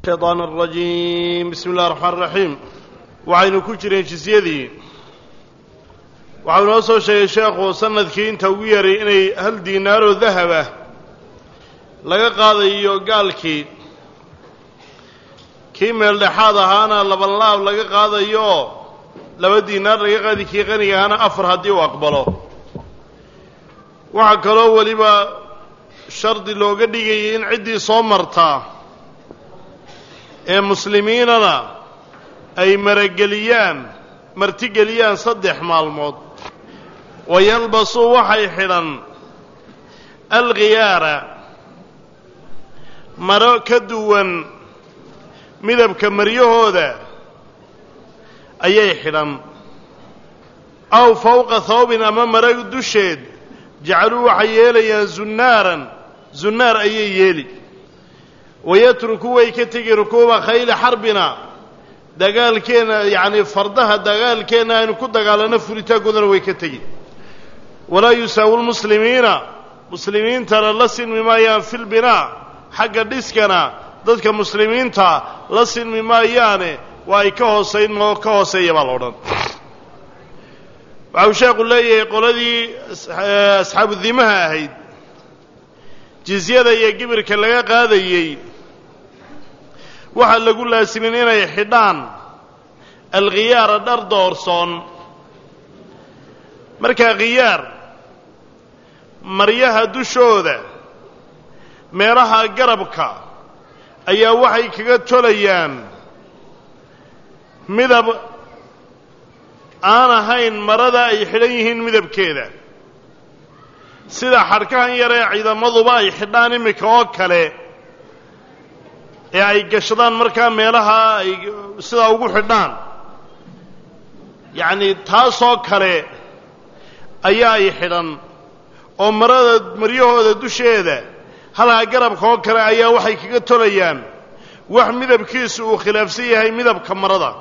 الشيطان الرجيم بسم الله الرحمن الرحيم وعين كجرين جزيدي وعين وصل شيخ وسندكي انت ويري اني هل دينار ذهبه laga qaadayo gaalkii kii meel dhaxaad ahaana laba laab laga qaadayo laba diinaar laga qaadi kii qaniga ahaana afar hadii uu aqbalo waxa kale oo waliba shardi looga dhigay in cidii soo martaa ee muslimiinana ay martigeliyaan saddex maalmood wayalbasu waxay xidhan alghiyaara maro ka duwan midabka maryahooda ayay xidhan aw fawqa thawbin ama maro dusheed jacaluu waxay yeelayaan zunnaar ayay yeeli wayatruku way ka tegi rukuuba khayli xarbina dagaalkeena yacni fardaha dagaalkeena aynu ku dagaalano furitaankoodana way ka tegi walaa yusaawu lmuslimiina muslimiintana la sinmi maayaan fi lbinaa xagga dhiskana dadka muslimiinta la sinmi maayaane waa ay ka hooseeya baa la odhan waxau sheekhu leeyahay qoladii asxaabu dimaha ahayd jizyada iyo gibirka laga qaadayey waxaa lagu laasimin inay xidhaan alkhiyaara dhar doorsoon markaa khiyaar maryaha dushooda meelaha garabka ayaa waxay kaga tolayaan midab aan ahayn marada ay xidhan yihiin midabkeeda sida xadhkahan yar ee ciidamaduba ay xidhaan iminka oo kale ee ay gashadaan markaa meelaha ay sidaa ugu xidhaan yacni taasoo kale ayaa ay xidhan oo maryahooda dusheeda halkaa garabka oo kale ayaa waxay kaga tolayaan wax midabkiisu uu khilaafsan yahay midabka marada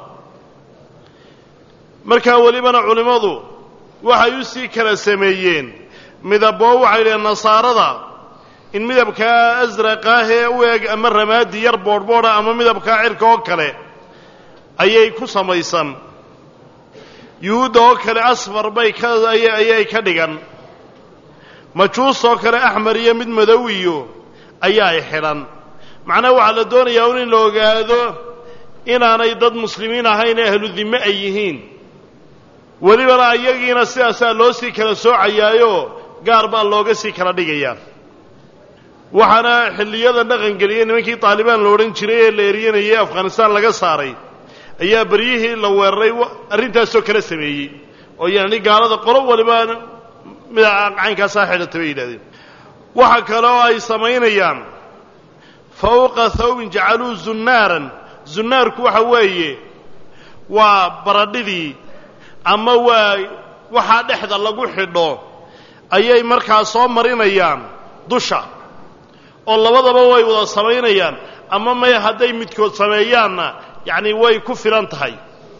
markaa welibana culimmadu waxay u sii kala sameeyeen midaboo waxay dhaheen nasaarada in midabkaa asraqaahee u eg ama ramaadi yar boodhboodha ama midabkaa cirka oo kale ayay ku samaysan yuhuudda oo kale asfar ayay ka dhigan majuusoo kale axmar iyo mid madow iyo ayaa ay xidhan macnaha waxaa la doonayaa in la ogaado inaanay dad muslimiin ahayn ee ahlu dimme ay yihiin welibana iyagiina sidaasaa loo sii kala soocayaayo gaar baa looga sii kala dhigayaa waxaana xilliyada dhaqangeliyey nimankii taalibaan la odhan jiray ee la eryanayay afghanistaan laga saaray ayaa beryihii la weeraray arrintaasoo kala sameeyey oo yacni gaalada qolo waliba midaca caynkaasaa xidhatay bay yidhahdeen waxa kale oo ay samaynayaan fawqa thawbin jacaluu zunnaarku waxa weeye waa baradhidii ama waa waxaa dhexda lagu xidho ayay markaa soo marinayaan dusha oo labadaba way wada samaynayaan ama maya hadday midkood sameeyaanna yacni way ku filan tahay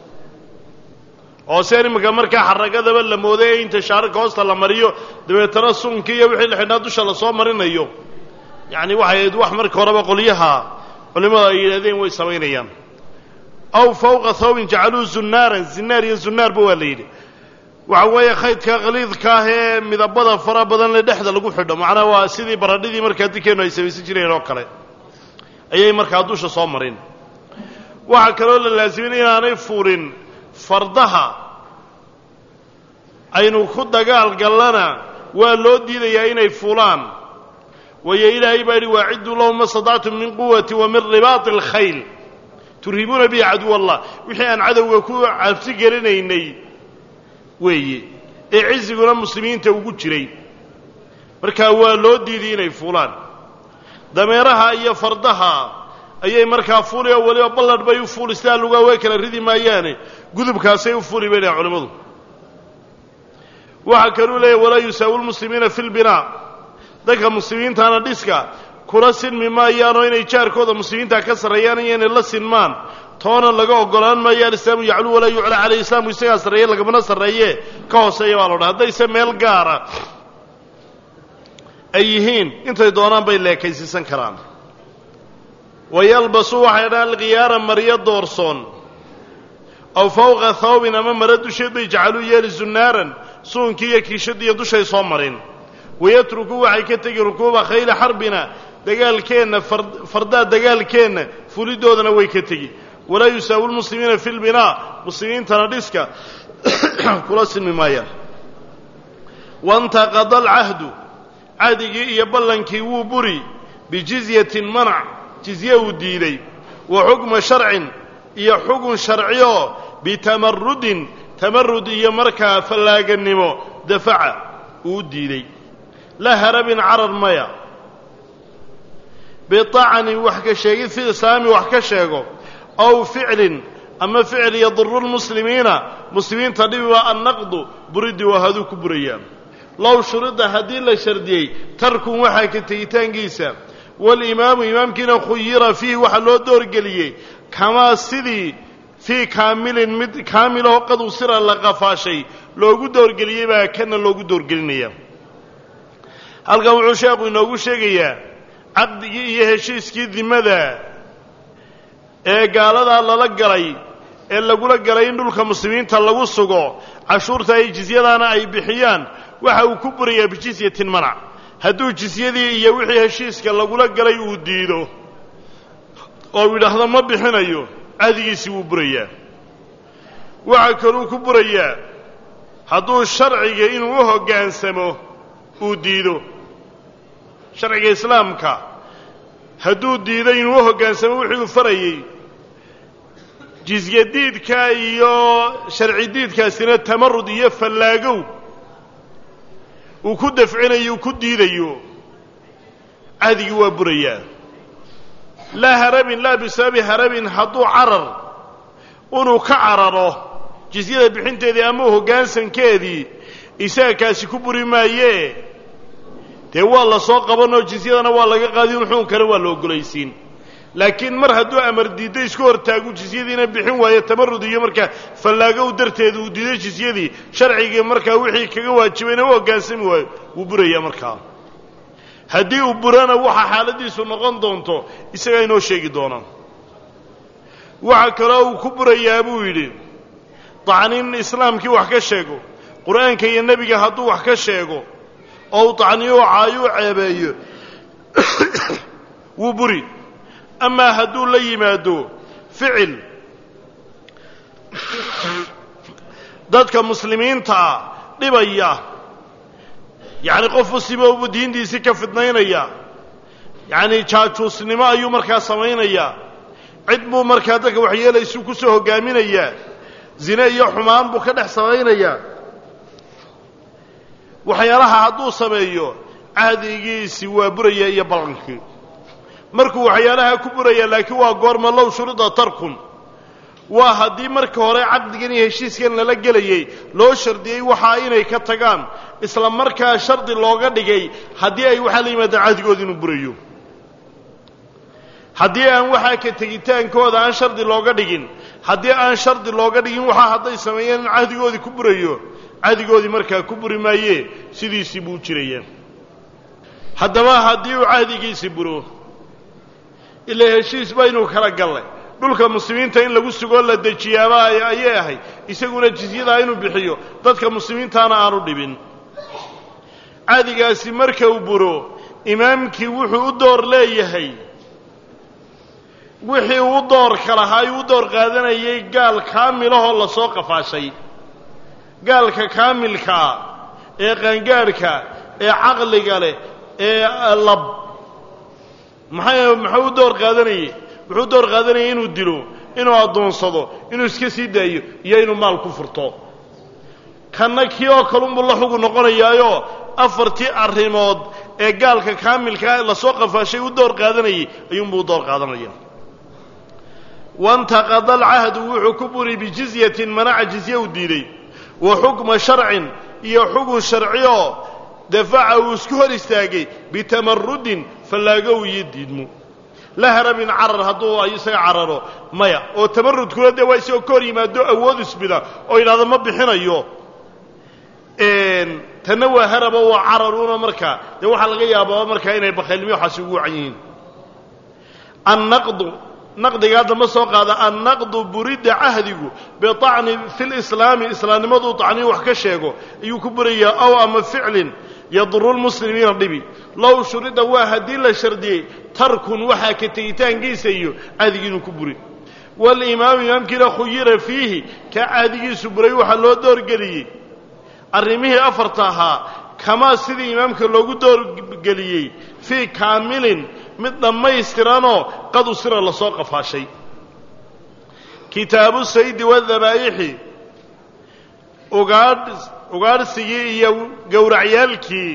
oo seen iminka markaa xaragadaba la mooday ee inta shaararka hoosta la mariyo dabeetana sunkii iyo wixii la xidhnaa dusha lasoo marinayo yacni waxay ahayd wax marka horeba qolyaha culimmada ay yidhahdeen way samaynayaan aw fawqa thawbin jacaluu zinaar iyo zunnaarba waa la yidhi waxa weeye khaydka khaliidka ah ee midabada fara badan le dhexda lagu xidho macnaha waa sidii baradhidii markaa dikeennu ay samaysan jireen oo kale ayay markaa dusha soo marin waxaa kaloo la laasimin inaanay fuulin fardaha aynu ku dagaal gallana waa loo diidayaa inay fuulaan waayo ilaahay baa yidhi waacidduu lahum ma statactum min quwati wa min ribaati alkhayl turhibuuna bihi caduw allah wixii aan cadowga ku cabsi gelinaynay weeye ee ciziguna muslimiinta ugu jiray markaa waa loo diiday inay fuulaan dameeraha iyo fardaha ayay markaa fuuli oo weliba balladh bay u fuuli sidaa lugaa way kala ridi maayaane gudubkaasay u fuuli bay dhahen culimmadu waxaa kaluu leeyahy walaa yusaawu lmuslimiina fi lbinaa dadka muslimiintaana dhiska kula sinmi maayaanoo inay jaarkooda muslimiinta ka sarreeyaan iyo inay la sinmaan toona laga ogolaan maayo alislaamu yacluu walaa yucla caleyh islaamku isagaa sarreeye lagamana sarreeye ka hooseeya baa la odhan haddayse meel gaara ay yihiin intay doonaan bay leekaysiisan karaan wayalbasu waxay dhahaan alkhiyaara maryo doorsoon aw fawqa thawbin ama mara dusheed bay jacaluu yeeli zunnaaran suunkii iyo kiishadiiyo dushay soo marin wayatruku waxay ka tegi rukuuba khayla xarbina dagaalkeenna fardaa dagaalkeenna fulidoodana way ka tegi walaa yusaawu lmuslimiina fi lbinaa muslimiintana dhiska kula sinmi maayaan waintaqada alcahdu cahdigii iyo ballankii wuu buri bijizyatin manac jizye uu diiday wa xukma sharcin iyo xugun sharcioo bitamarudin tamarud iyo markaa fallaaganimo dafaca uu diiday la harabin carar maya biطacnin wax ka sheegid fi islaami wax ka sheego aw ficlin ama ficil yaduru lmuslimiina muslimiinta dhibiba annaqdu buridii waa haduu ku burayaa low shurida haddii la shardiyey tarkun waxaa ka tegitaankiisa walimaamu imaamkiina khuyira fiihi waxaa loo doorgeliyey kamaa sidii fii kaamilin mid kaamilahoo qad usira la qafaashay loogu doorgeliyey baa kana loogu doorgelinaya halkan wuxuu sheekhu inoogu sheegayaa caqdigii iyo heshiiskii dimada ee gaaladaa lala galay ee lagula galay in dhulka muslimiinta lagu sugo cashuurta ay jizyadaana ay bixiyaan waxa uu ku burayaa bijizyatin manac hadduu jizyadii iyo wixii heshiiska lagula galay uu diido oo yidhaahdo ma bixinayo cahdigiisii wuu burayaa waxa kaluu ku burayaa hadduu sharciga inuu u hoggaansamo uu diido sharciga islaamka hadduu diido inuu u hoggaansamo wixii uu farayey jizye diidka iyo sharci diidkaasina tamarud iyo fallaagow uu ku dafcinayo uu ku diidayo cahdigii waa burayaa laa harabin laa bisababi harabin hadduu carar inuu ka cararo jizyada bixinteedii ama hoggaansankeedii isaga kaasi ku buri maayee dee waa la soo qabanoo jizyadana waa laga qaadin xukunkana waa la ogolaysiin laakiin mar hadduu amar diiddo isku hortaagu jizyadiina bixin waayo tamarud iyo markaa fallaagow darteeda uu diiday jizyadii sharcigii markaa wixii kaga waajibayna u hoggaansami waayo wuu burayaa markaa haddii uu burana waxa xaaladiisu noqon doonto isagaa inoo sheegi doonaa waxa kaloo uu ku burayaa buu yidhi dacnin islaamkii wax ka sheego qur'aanka iyo nebiga hadduu wax ka sheego oo uu dacniyo caayo u ceebeeyo wuu buri amaa hadduu la yimaado ficil dadka muslimiintaa dhibaya yacni qof muslimoo diintiisii ka fidnaynaya yacni jaajuusnimo ayuu markaa samaynayaa cid buu markaa dadka waxyeelaysuu ku soo hoggaaminayaa zine iyo xumaan buu ka dhex samaynayaa waxyaalaha hadduu sameeyo cahdigiisii waa buraya iyo ballankii markuu waxyaalaha ku buraya laakiin waa goorma low shurida tarkun waa haddii marka hore caqdigan iyo heshiiskan lala gelayey loo shardiyey waxaa inay ka tagaan isla markaa shardi looga dhigay haddii ay waxaa la yimaadaan cahdigoodi inuu burayo haddii aan waxaa ka tegitaankooda aan shardi looga dhigin haddii aan shardi looga dhigin waxaa hadday sameeyeen in cahdigoodii ku burayo cahdigoodii markaa ku buri maayee sidiisii buu jiraya haddaba haddii uu cahdigiisii buro ilaa heshiis ba inuu kala gallay dhulka muslimiinta in lagu sugoo la dejiyaaba ayay ahayd isaguna jizyadaa inuu bixiyo dadka muslimiintaana aanu dhibin cahdigaasi marka uu buro imaamkii wuxuu u door leeyahay wixii uu doorka lahaa uu door qaadanayay gaal kaamilahoo la soo qafaashay gaalka kaamilkaa ee qaangaadhka ee caqliga leh ee lab muxuu u door qaadanayey wuxuu door qaadanayay inuu dilo inuu addoonsado inuu iska sii daayo iyo inuu maal ku furto kanna kii oo kalunbuu la xugu noqonayaayoo afartii arrimood ee gaalka kaamilkaa la soo qafaashay u door qaadanayay ayuunbuu u door qaadanaya waintaqada alcahdu wuxuu ku buri bijizyatin manaca jizye u diiday wa xukma sharcin iyo xugun sharcioo dafaca uu isku hor istaagay bitamarudin fallaagow iyo diidmo la harabin carar hadduu ay isaga cararo maya oo tamarudkuna dee waa isagoo ka hor yimaado awood isbida oo yidhahdo ma bixinayo tanna waa harabo waa cararuuna markaa dee waxaa laga yaabaa markaa inay bakhaylnimo waxaasi ugu wacan yihiin النقد نقد ما سoo qaada النقد burida ahdigu biطعن في الإسلام islaamnimadu طعني wax ka sheego ayuu ku buraya aw ama ficlin يضر المسلمين dhibi law shurida waa hadii la shardiyay tarkun waxa ka tegitaankiisa iyo ahdigiinu ku buri والإمام يمكن خير فيه كعاديgiisu buray waxa loo door galiyay arrimihii afartaha kama sidii imaamka loogu door galiyay fi kaamilin mid dhamaystiranoo qad usira la soo qafaashay kitaabu sayd wa dhabaaihi ugaadhsigii iyo gowracyaalkii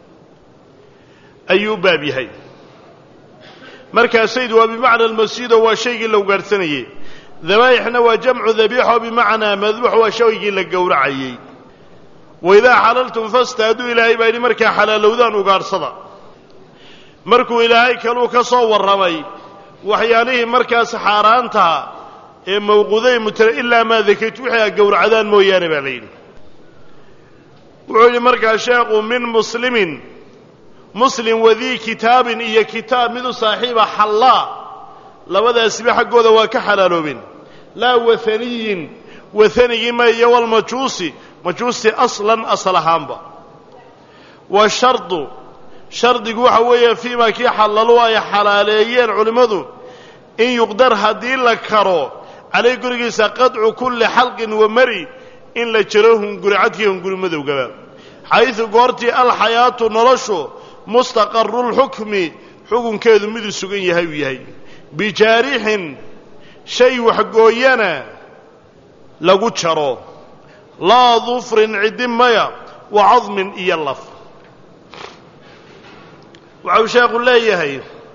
ayuu baab yahay markaa sayd waa bimacna almasjido waa shaygii la ugaadhsanayey dhabaa'ixna waa jamcu dhabiixo bimacnaa madbuux waa shaygii la gowracayey waidaa xalaltum fastaaduu ilaahay baa yidhi markaa xalaalowdaan ugaadhsada markuu ilaahay kaluu ka soo warramay waxyaalihii markaas xaaraantaha ee mawquuday ilaa maa dakaytu wixii a gowracdaan mooyaane baa la yidhi wuxuu yidhi markaa sheekhu min muslimin muslim wadii kitaabin iyo kitaab midu saaxiiba xallaa labadaasiba xaggooda waa ka xalaaloobeen laa wathaniyin wathanigii ma iyo walmajuusi majuusi aslan asal ahaanba wa shardu shardigu waxa weeye fiimaa kii xallalu ay xalaaleeyeen culimmadu in yuqdar haddii la karo calay gurigiisa qadcu kulli xalqin wa mari in la jaro hunguri cadkii hunguri madowgaba xaysu goortii alxayaatu noloshu mustaqarulxukmi xukunkeedu miduu sugan yahay uu yahay bijaarixin shay waxgooyana lagu jaro laa dufrin ciddi maya wa cadmin iyo laf waxau sheekhu leeyahay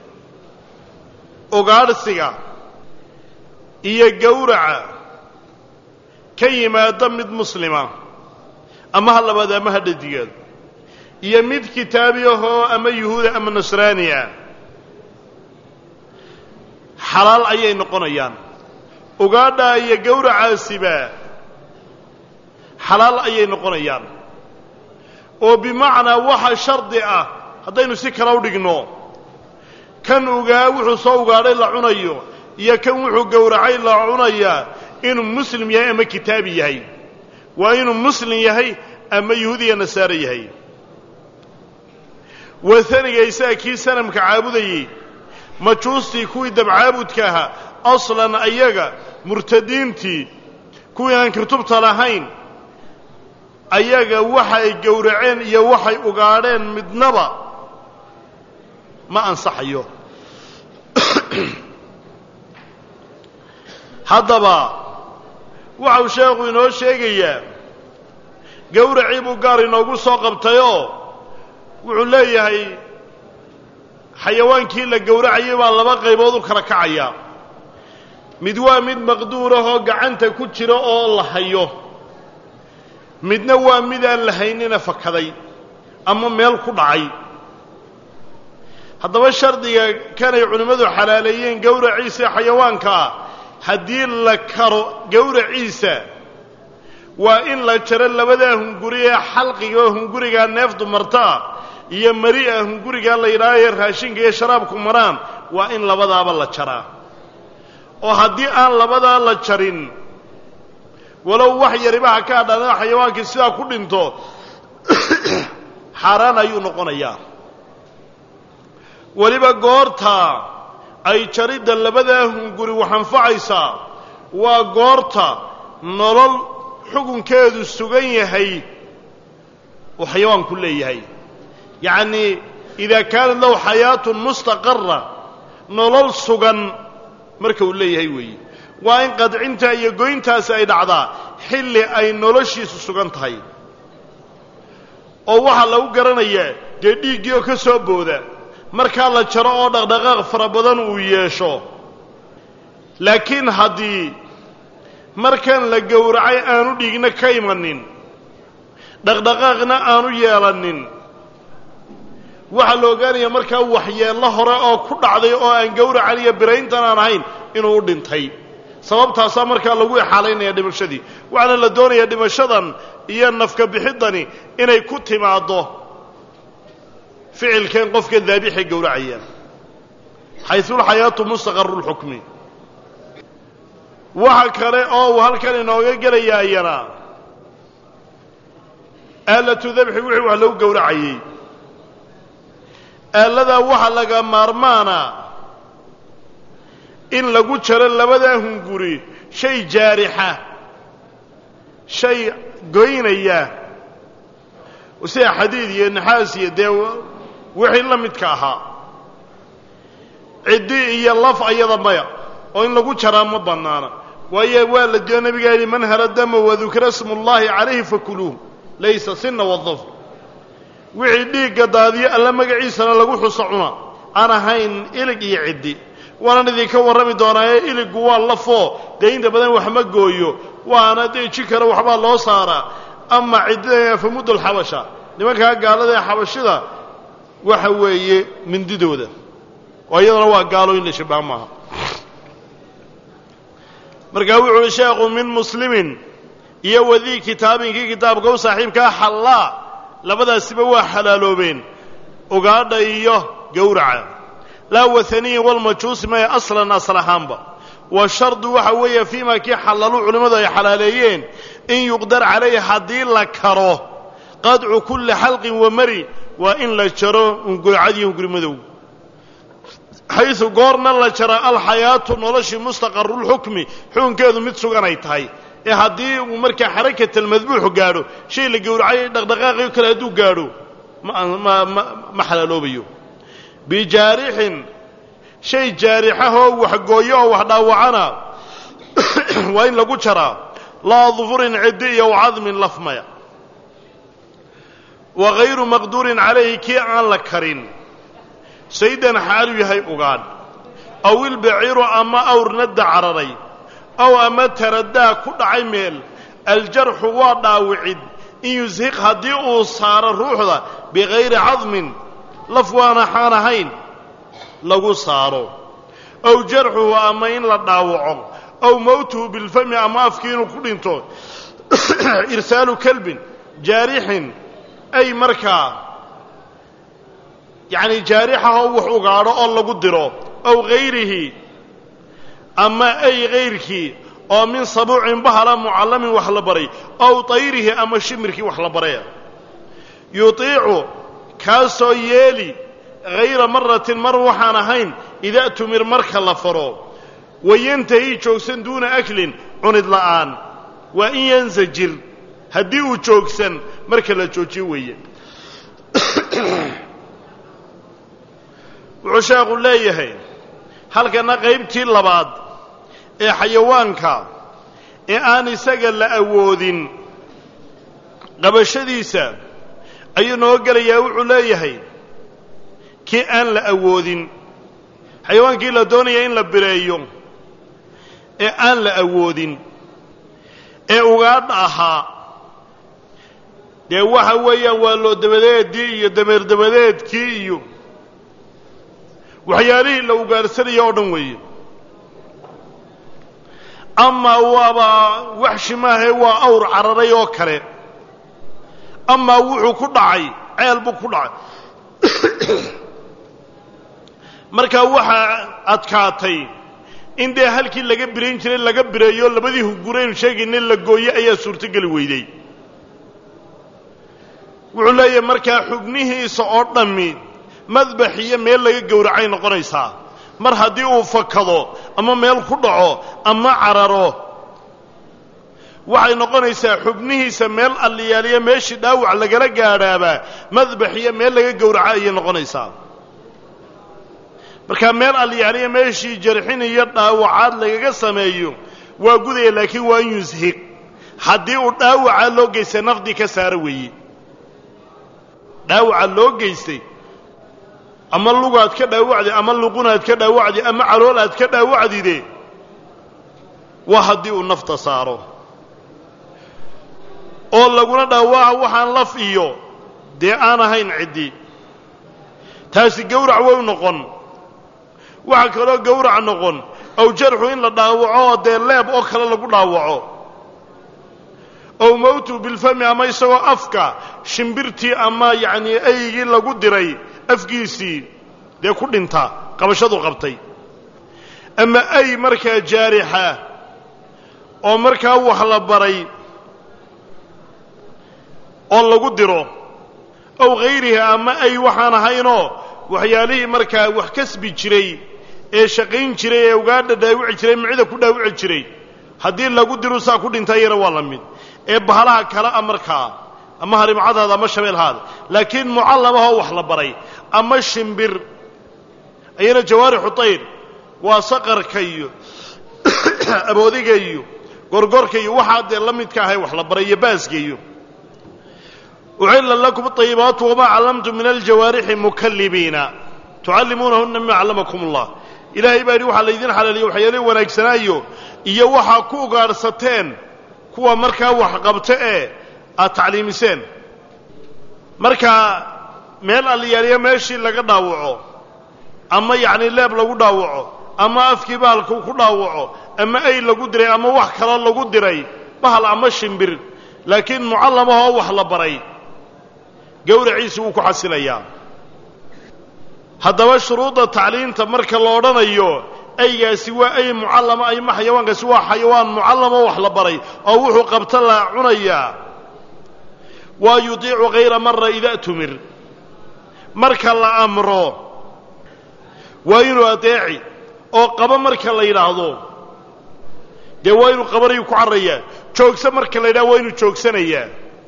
ugaadhsiga iyo gowraca ka yimaada mid muslima ama ha labaad ama ha dhadigaad iyo mid kitaabiyahoo ama yuhuuda ama nasraaniya xalaal ayay noqonayaan ugaadhaa iyo gowracaasiba xalaal ayay noqonayaan oo bimacnaa waxa shardi ah haddaynu si kale u dhigno kan wuxuu soo ugaadhay la cunayo iyo kan wuxuu gowracay la cunayaa inuu muslim yahay ama kitaabi yahay waa inuu muslim yahay ama yuhuud iyo nasaare yahay wathaniga isaga kii sanamka caabudayey majuustii kuwii dabcaabudka ahaa aslan ayaga murtadiintii kuwii aan kutubta lahayn ayaga waxay gowraceen iyo waxay ugaadheen midnaba ma ansaxayo haddaba waxau sheekhu inoo sheegayaa gowracii buu gaar inoogu soo qabtayoo wuxuu leeyahay xayawaankii la gowracayay baa laba qaybood u kala kacaya mid waa mid maqduurahoo gacanta ku jira oo la hayo midna waa mid aan la haynina fakaday ama meel ku dhacay haddaba shardiga kanay culimmadu xalaaleeyeen gowraciisa xayawaankaa haddii la karo gowraciisa waa in la jaro labadaa hunguri ee xalqiga oo hungurigaa neefdu martaa iyo mari'a hungurigaa la yidhaahayo raashinka iyo sharaabku maraan waa in labadaaba la jaraa oo haddii aan labadaa la jarin walow wax yaribaha ka hadhaana xayawaankii sidaa ku dhinto xaaraan ayuu noqonayaa weliba goorta ay jaridda labadaa hunguri wax anfacaysaa waa goorta nolol xukunkeedu sugan yahay oo xayawaanku leeyahay yacnii idaa kaanat lahu xayaatun mustaqara nolol sugan marka uu leeyahay weeye waa in qadcinta iyo goyntaasi ay dhacdaa xilli ay noloshiisu sugan tahay oo waxaa lagu garanayaa dee dhiiggii oo ka soo booda markaa la jaro oo dhaqdhaqaaq fara badan uu yeesho laakiin haddii markan la gowracay aanu dhiigna ka imanin dhaqdhaqaaqna aanu yeelanin waxaa la ogaanayaa markaa waxyeello hore oo ku dhacday oo aan gowracan iyo birayntan aan ahayn inuu u dhintay sababtaasaa markaa lagu ixaalaynaya dhimashadii waxaana la doonayaa dhimashadan iyo nafka bixiddani inay ku timaaddo ficilkeen qofka daabixee gowracaya حيث الحياة مستقر الحكم وحكري أو هالكلي نوغا قليا أينا آلة ذبح وحي لو قورعي آلة وحلق مارمانا إن لقو تشرى لبدا هنقوري شيء جارحة شيء قوينية وسي حديدية نحاسية ديو وحي لمدكاها عدي إيا اللف أيضا ميا وإن لقو تشرى مبنانا وإيا والد النبي قال من هر الدم وذكر اسم الله عليه فكلوه ليس سن والظفر وعدي قدادية ألما قعيسنا لقو حصعنا أنا هين إلق يعدي وانا ذي كورمي دونا إلق واللفو دين دبدان وحما قويو وانا دي شكرا وحما الله صارا أما عدي فمد الحبشة لماذا قال ذي حبشة وحوي من ديدو وأيضا قالوا إلا شبه معها مرقاوي عشاق من مسلم يوذي كتاب كي كتاب قو صاحب كحلا لبدا سبوا حلالو بين وقال إياه قورعا لا وثني والمجوس ما أصلا هامبا والشرط وحوية فيما كي حللوا علماء حلاليين إن يقدر عليه حدين لكره قدع كل حلق ومري وإن لشره ونقول عادي ونقول مذو حيث قرنا لشراء الحياة ونلش مستقر الحكم حون كذا متسوقنا يتهاي هدي ومركا حركة المذبوح قالوا شيء اللي يقول عي دقائق يكل هدو قالوا ما حلالو بيو بجارح شيء جارحه وحقويه وحداوعنا وإن لقو شرا لا ظفر عدية وعظم لفمية وغير مقدور عليه كي عن لكرين سيدنا حالي هاي أغان أو البعير أما أور ند عرري أو أما تردى كل عميل الجرح واضع وعد إن يزهق هديء صار الروح ذا بغير عظم لفوانا حانهين لغو صاروا أو جرحه أما إن لداوعه أو موته بالفم أما أفكينه كلينتو إرسال كلب جارح أي مركا يعني جارحه وحقاره الله قدره أو غيره أما أي غيرك أو من صبوع بهلا معلم وحلبري أو طيره أما شمرك وحلبري يطيع كاسو يالي غير مرة مروحانهين إذا تمر مركا لفرو وينتهي جوكسن دون أكل عند الآن وإن ينزجر هديه جوكسن مركا لجوجي وعشاق الله يهين هل كان قيبتي اللباد إيه حيوانك إيه آني ساقل لأوودين قبشديسا أي نوقل يوعو لا يهين كي آن لأوودين حيوانك إلا دوني إن لبريون إيه آن لأوودين إيه أغاد أها دي waxa weeyaan waa loo dabadeedii iyo dameer dabadeedkii iyo waxyaalihii la ugaarsanayay oo dhan weeye ama waaba waxshi maahe waa awr cararay oo kale ama wuxuu ku dhacay ceel buu ku dhacay marka waxa adkaatay in dee halkii laga bireyn jiray laga bireeyo labadii hugureen sheegin la gooyay ayaa suurtagal weeyday wuxuu leeyahay markaa xubnihiisa oo dhammi madbaxiyo meel laga gowracay noqonaysaa mar haddii uu fakado ama meel ku dhaco ama cararo waxay noqonaysaa xubnihiisa meel alliyaaliya meeshii dhaawac lagala gaadhaaba madbaxiyo meel laga gowracay ayay noqonaysaa marka meel alliyaaliya meeshii jarxin iyo dhaawacaad lagaga sameeyo waa gudaya laakiin waa in yushiq haddii uu dhaawaca loo geystay nafdi ka saara weeye dhaawaca loo geystay ama lugaad ka dhaawacdi ama luqunaad ka dhaawacdi ama caloolaad ka dhaawacdide waa haddii uu nafta saaro oo laguna dhaawaca waxaan laf iyo dee aan ahayn ciddi taasi gowrac way noqon waxa kaloo gowrac noqon aw jarxu in la dhaawaco dee leeb oo kale lagu dhaawaco أو موت بالفم أما يسوى أفكا شمبرتي أما يعني أي لغو ديري أفكيسي دي كل انتا qabashadu qabtay ama ay markaa jaarixa oo markaa wax la baray oo lagu diro aw hayrihi ama ay waxaan ahaynoo waxyaalihii markaa wax kasbi jiray ee shaqayn jiray ee ugaadha dhaawici jiray micida ku dhaawici jiray haddii lagu diro saa ku dhintayana waa la mid ee bahalaha kale a markaa ama harimcadaada ama shabeelhaada laakiin mucallamahoo wax la baray ama shimbir ayana jawaarixu tayr waa saqarka iyo aboodiga iyo gorgorka iyo waxaa dee la midka ahay wax la baray iyo baaska iyo uxilla lakum ayibaatu wamaa callamtum min aljawaarixi mukallibiina tucallimuunahunna mima callamakum allah ilaahay baa yidhi waxaa laydin xalaaliye waxyaalihi wanaagsanaayo iyo waxaa ku ugaadhsateen kuwa markaa wax qabta ee aad tacliimiseen markaa meel alliyaaliya meeshii laga dhaawaco ama yacni leeb lagu dhaawaco ama afkii bahalku ku dhaawaco ama ay lagu diray ama wax kaloo lagu diray bahal ama shimbir laakiin mucallamahoo wax la baray gowraciisi wuu ku xasilayaa haddaba shuruudda tacliinta marka la odhanayo aygaasi waa ay mucallama ayma xayawaankaasi waa xayawaan mucallamoo wax la baray oo wuxuu qabta la cunayaa waa yudiicu hayra mara idaa tumir marka la amro waa inuu adeeci oo qaba marka la yidhaahdo dee waa inuu qabanayu ku carrayaa joogsa marka la yidhahdo waa inuu joogsanayaa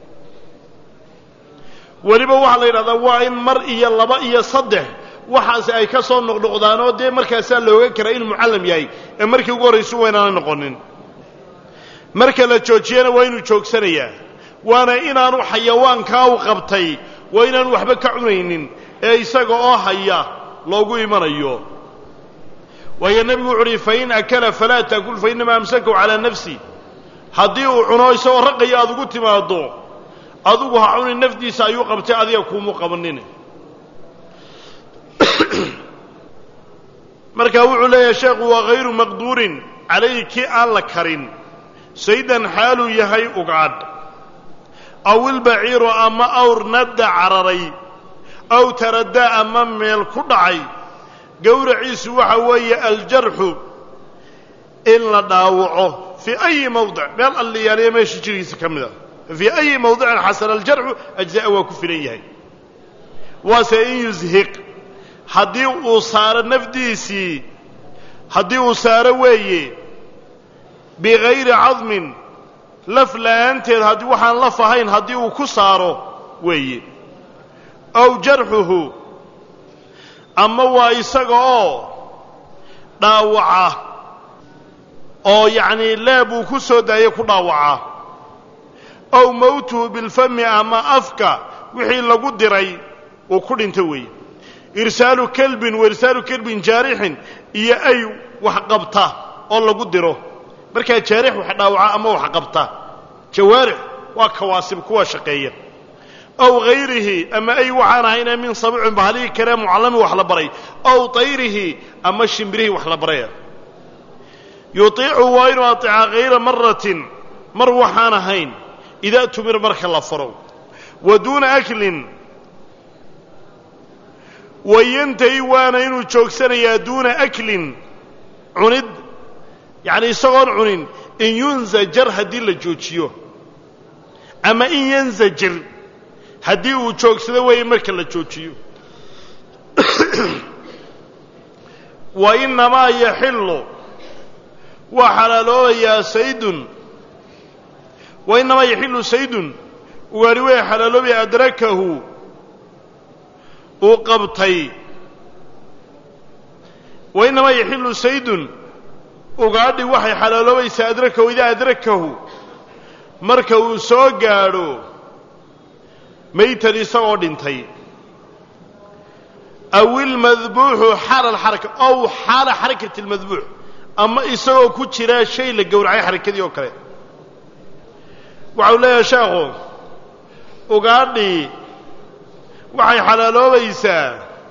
weliba waxaa la yidhahdaa waa in mar iyo laba iyo saddex waxaasi ay ka soo noqnoqdaan oo dee markaasaa looga karaa inuu mucallam yahay ee markii ugu horraysu waa inaanay noqonin marka la joojiyana waa inuu joogsanayaa waana inaanu xayawaankaa u qabtay waa inaanu waxba ka cunaynin ee isaga oo haya loogu imanayo waayo nebigu wuxu uhi fain akala falaa taakul fainama amsakahu calaa nafsi haddii uu cuno isagoo raqaya aad ugu timaaddo adugu ha cunin nafdiisa ayuu qabtay adiga kuumu qabanin markaa wuxuu leeyahay sheekhu waa hayru maqduurin calayhi kii aan la karin saydan xaaluu yahay ugaadh aw ilbaciiru ama awr nadda cararay aw taraddaa ama meel ku dhacay gowraciisu waxa weeye aljarxu in la dhaawaco fii ayi mawdic meel alliyaaliya meesha jirigiisa ka mid a fii ayi mawdicin xasana aljarxu ajza'a waa ku filan yahay waase in yushiq haddii uu saaro nafdiisii haddii uu saaro weeye bigayri cadmin laf la'aanteed haddii waxaan laf ahayn haddii uu ku saaro weeye aw jarxuhu ama waa isaga oo dhaawaca oo yacnii leeb uu ku soo daayo ku dhaawaca aw mawtuhu bilfami ama afka wixii lagu diray uu ku dhinto weeye irsaalu kelbin wa irsaalu kelbin jaarixin iyo ay wax qabta oo lagu diro markaa jaarix wax dhaawaca ama wax qabta jawaarix waa kawaasib kuwa shaqeeya aw hayrihi ama ay waxaan ahayna min sabicin bahalihii kale mucallami wax la baray aw tayrihi ama shimbirihii wax la baraya yutiicu waa inuu aطeeca hayra maratin mar waxaan ahayn idaa tumir marka la faro wa duuna aklin wayantahi waana inuu joogsanayaa duuna aklin cunid yacni isagoon cunin in yunzajar haddii la joojiyo ama in yanzajir haddii uu joogsado weeye marka la joojiyo wa innamaa yaxillu waa xalaaloobayaa saydun wa innamaa yaxillu saydun ugaadhi way xalaaloobaya adrakahu uu qabtay wa innamaa yaxillu saydun ugaadhi waxay xalaaloobaysaa adrakahu idaa adrakahu marka uu soo gaadho maytan isagoo dhintay aw ilmadbuuxu xaala alxaraka ow xaala xarakati almadbuux ama isagoo ku jira shay la gowracay xarakadii oo kale waxau leeyahay sheekhu ugaadhii waxay xalaaloobaysaa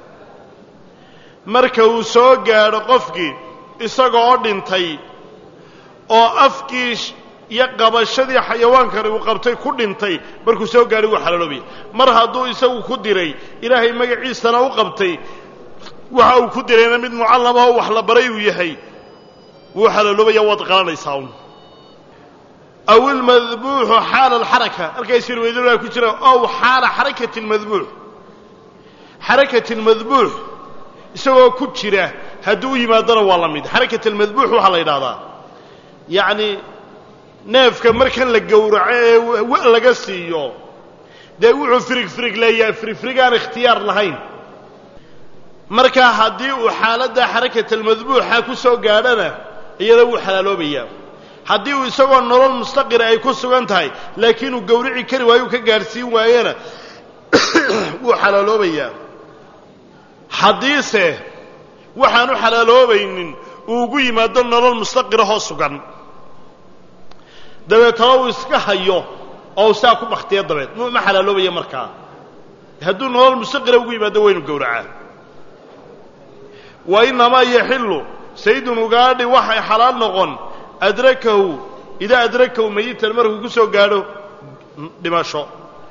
marka uu soo gaadho qofkii isagoo dhintay oo afkii iyo qabashadii xayawaankani uu qabtay ku dhintay markuu soo gaadhay wuu xalaaloobaya mar hadduu isagu ku diray ilaahay magaciisana u qabtay waxa uu ku direena mid mucallama oo wax la baray uu yahay wuu xalaaloobaya waad qalanaysaa aw almadbuuxu xaala alxaraka halkaas riwaayaduna ku jira aw xaala xarakati almadbuux xarakati almadbuux isagoo ku jira hadduu yimaadana waa la mid xarakati almadbuux waxaa la yidhaahdaa yacni neefka markan la gowraco ee laga siiyo dee wuxuu firig leeyahay firigfrig aan ikhtiyaar lahayn markaa haddii uu xaaladda xarakata almadbuuxa ku soo gaadhana iyada wuu xalaaloobayaa haddii uu isagoo nolol mustaqira ay ku sugan tahay laakiin uu gowrici kari waayo uu ka gaadhsiin waayena wuu xalaaloobayaa haddiise waxaanu xalaaloobaynin uu ugu yimaado nolol mustaqirahoo sugan dabeetana uu iska hayo oo saa ku baktiya dabeed ma xalaaloobaya markaa hadduu nolol mustaqira ugu yimaado waynu gowracaa wa inamaa yaxillu saydun ugaadhi waxay xalaal noqon adrakahu idaa adrakahu mayitan markuu ku soo gaadho dhimasho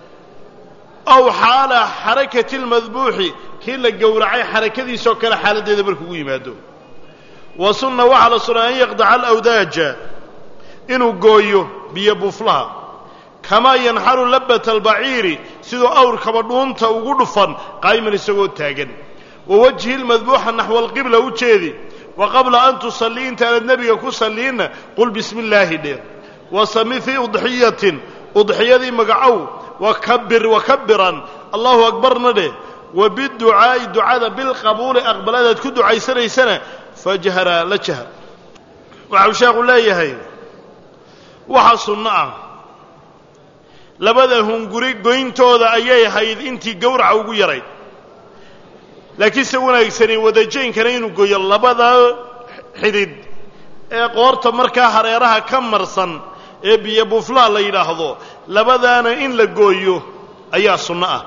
aw xaala xarakati almadbuuxi kii la gowracay xarakadiisoo kale xaaladdeeda markuu ugu yimaado wa sunna waxaa la sunnaa an yaqdaca alawdaaja inuu gooyo biyo buuflaha kamaa yanxaru labbata albaciiri siduu awrkaba dhuunta ugu dhufan qaa'iman isagoo taagan wa wajhi lmadbuuxa naxwa alqibla u jeedi wa qabla an tusallii intaanad nebiga ku salliinna qul bismi illaahi dheh wa sami fii udxiyatin udxiyadii magacow wakabbiran allahu akbarna dheh wa biducaa'i ducada bilqabuuli aqbaladaad ku ducaysanaysana fajhara la jahar waxau sheekhu leeyahay waxa sunno ah labada hunguri goyntooda ayay ahayd intii gowraca ugu yarayd laakiinse wanaagsani wadajaynkana inuu gooyo labada xidhid ee qoorta markaa hareeraha ka marsan ee biyo buuflaha la yidhaahdo labadaana in la gooyo ayaa sunno ah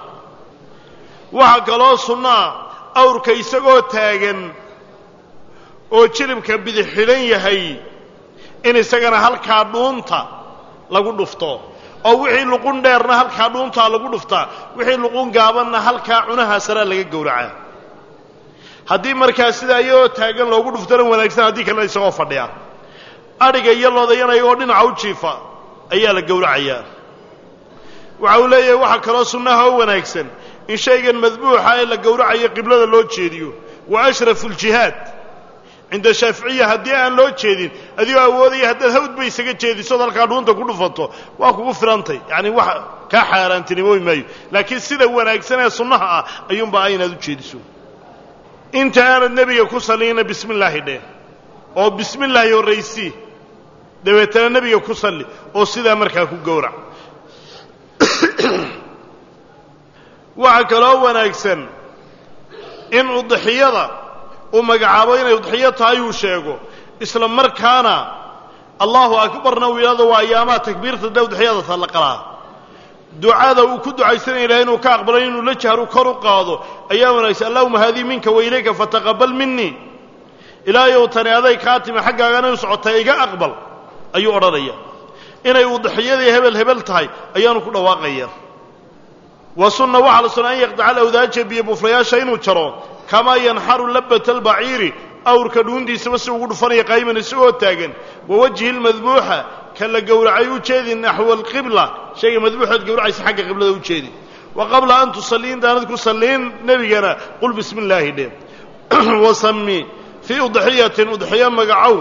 waxaa kaloo sunno ah awrka isagoo taagan oo jilibka bidix xidhan yahay in isagana halkaa dhuunta lagu dhufto oo wixii luqun dheerna halkaa dhuuntaa lagu dhuftaa wixii luqun gaabanna halkaa cunaha saraa laga gowracaa haddii markaa sidaa iyagoo taagan loogu dhuftana wanaagsan haddii kalena isagoo fadhiya adhiga iyo loodayana iyagoo dhinaca u jiifa ayaa la gowracayaa waxa uu leeyahay waxaa kaloo sunnaha oo wanaagsan in shaygan madbuuxa ee la gowracayo qiblada loo jeediyo wa ashrafu ljihaad cinda shaaficiya haddii aan loo jeedin adigoo awoodaya haddaad hawdba isaga jeedisood halkaa dhuunta ku dhufato waa kugu filantay yacni wax kaa xaaraantinimooyi maayo laakiin sida wanaagsan ee sunnaha ah ayuunbaa inaad u jeediso inta aanad nebiga ku salliina bismi illaahi dheh oo bismi illaahi horraysii dabeetana nebiga ku salli oo sidaa markaa ku gowrac waxaa kaloo wanaagsan in udxiyada uu magacaabo inay udxiyo tahay uu sheego isla markaana allahu akbarna uu yidhahdo waa ayaamaha takbiirta dee udxiyadata la qalaa ducada uu ku ducaysanaya ilahay inuu ka aqbalo inuu la jahru kor u qaado ayaa wanaagsan allahuma haadii minka wa ilayka fataqabal minii ilaahayow tani aday kaa timi xaggaagana u socotay iga aqbal ayuu odhanaya inay udxiyadii hebel tahay ayaanu ku dhawaaqaya wa sunna waxaa la sunna an yaqdaca alawdaaja biyo buuflayaasha inuu jaro kamaa yanxaru labbata albaciiri awrka dhuuntiisaba si ugu dhufanaya qaa'iman isagoo taagan wa wajhi lmadbuuxa ka la gowracay u jeedi naxwa alqibla shayga madbuuxood gowracaysa xagga qiblada u jeedi wa qabla an tusallii intaanad ku salliin nebigana qul bismi illaahi dheh wa sami fii udxiyatin udxiyo magacow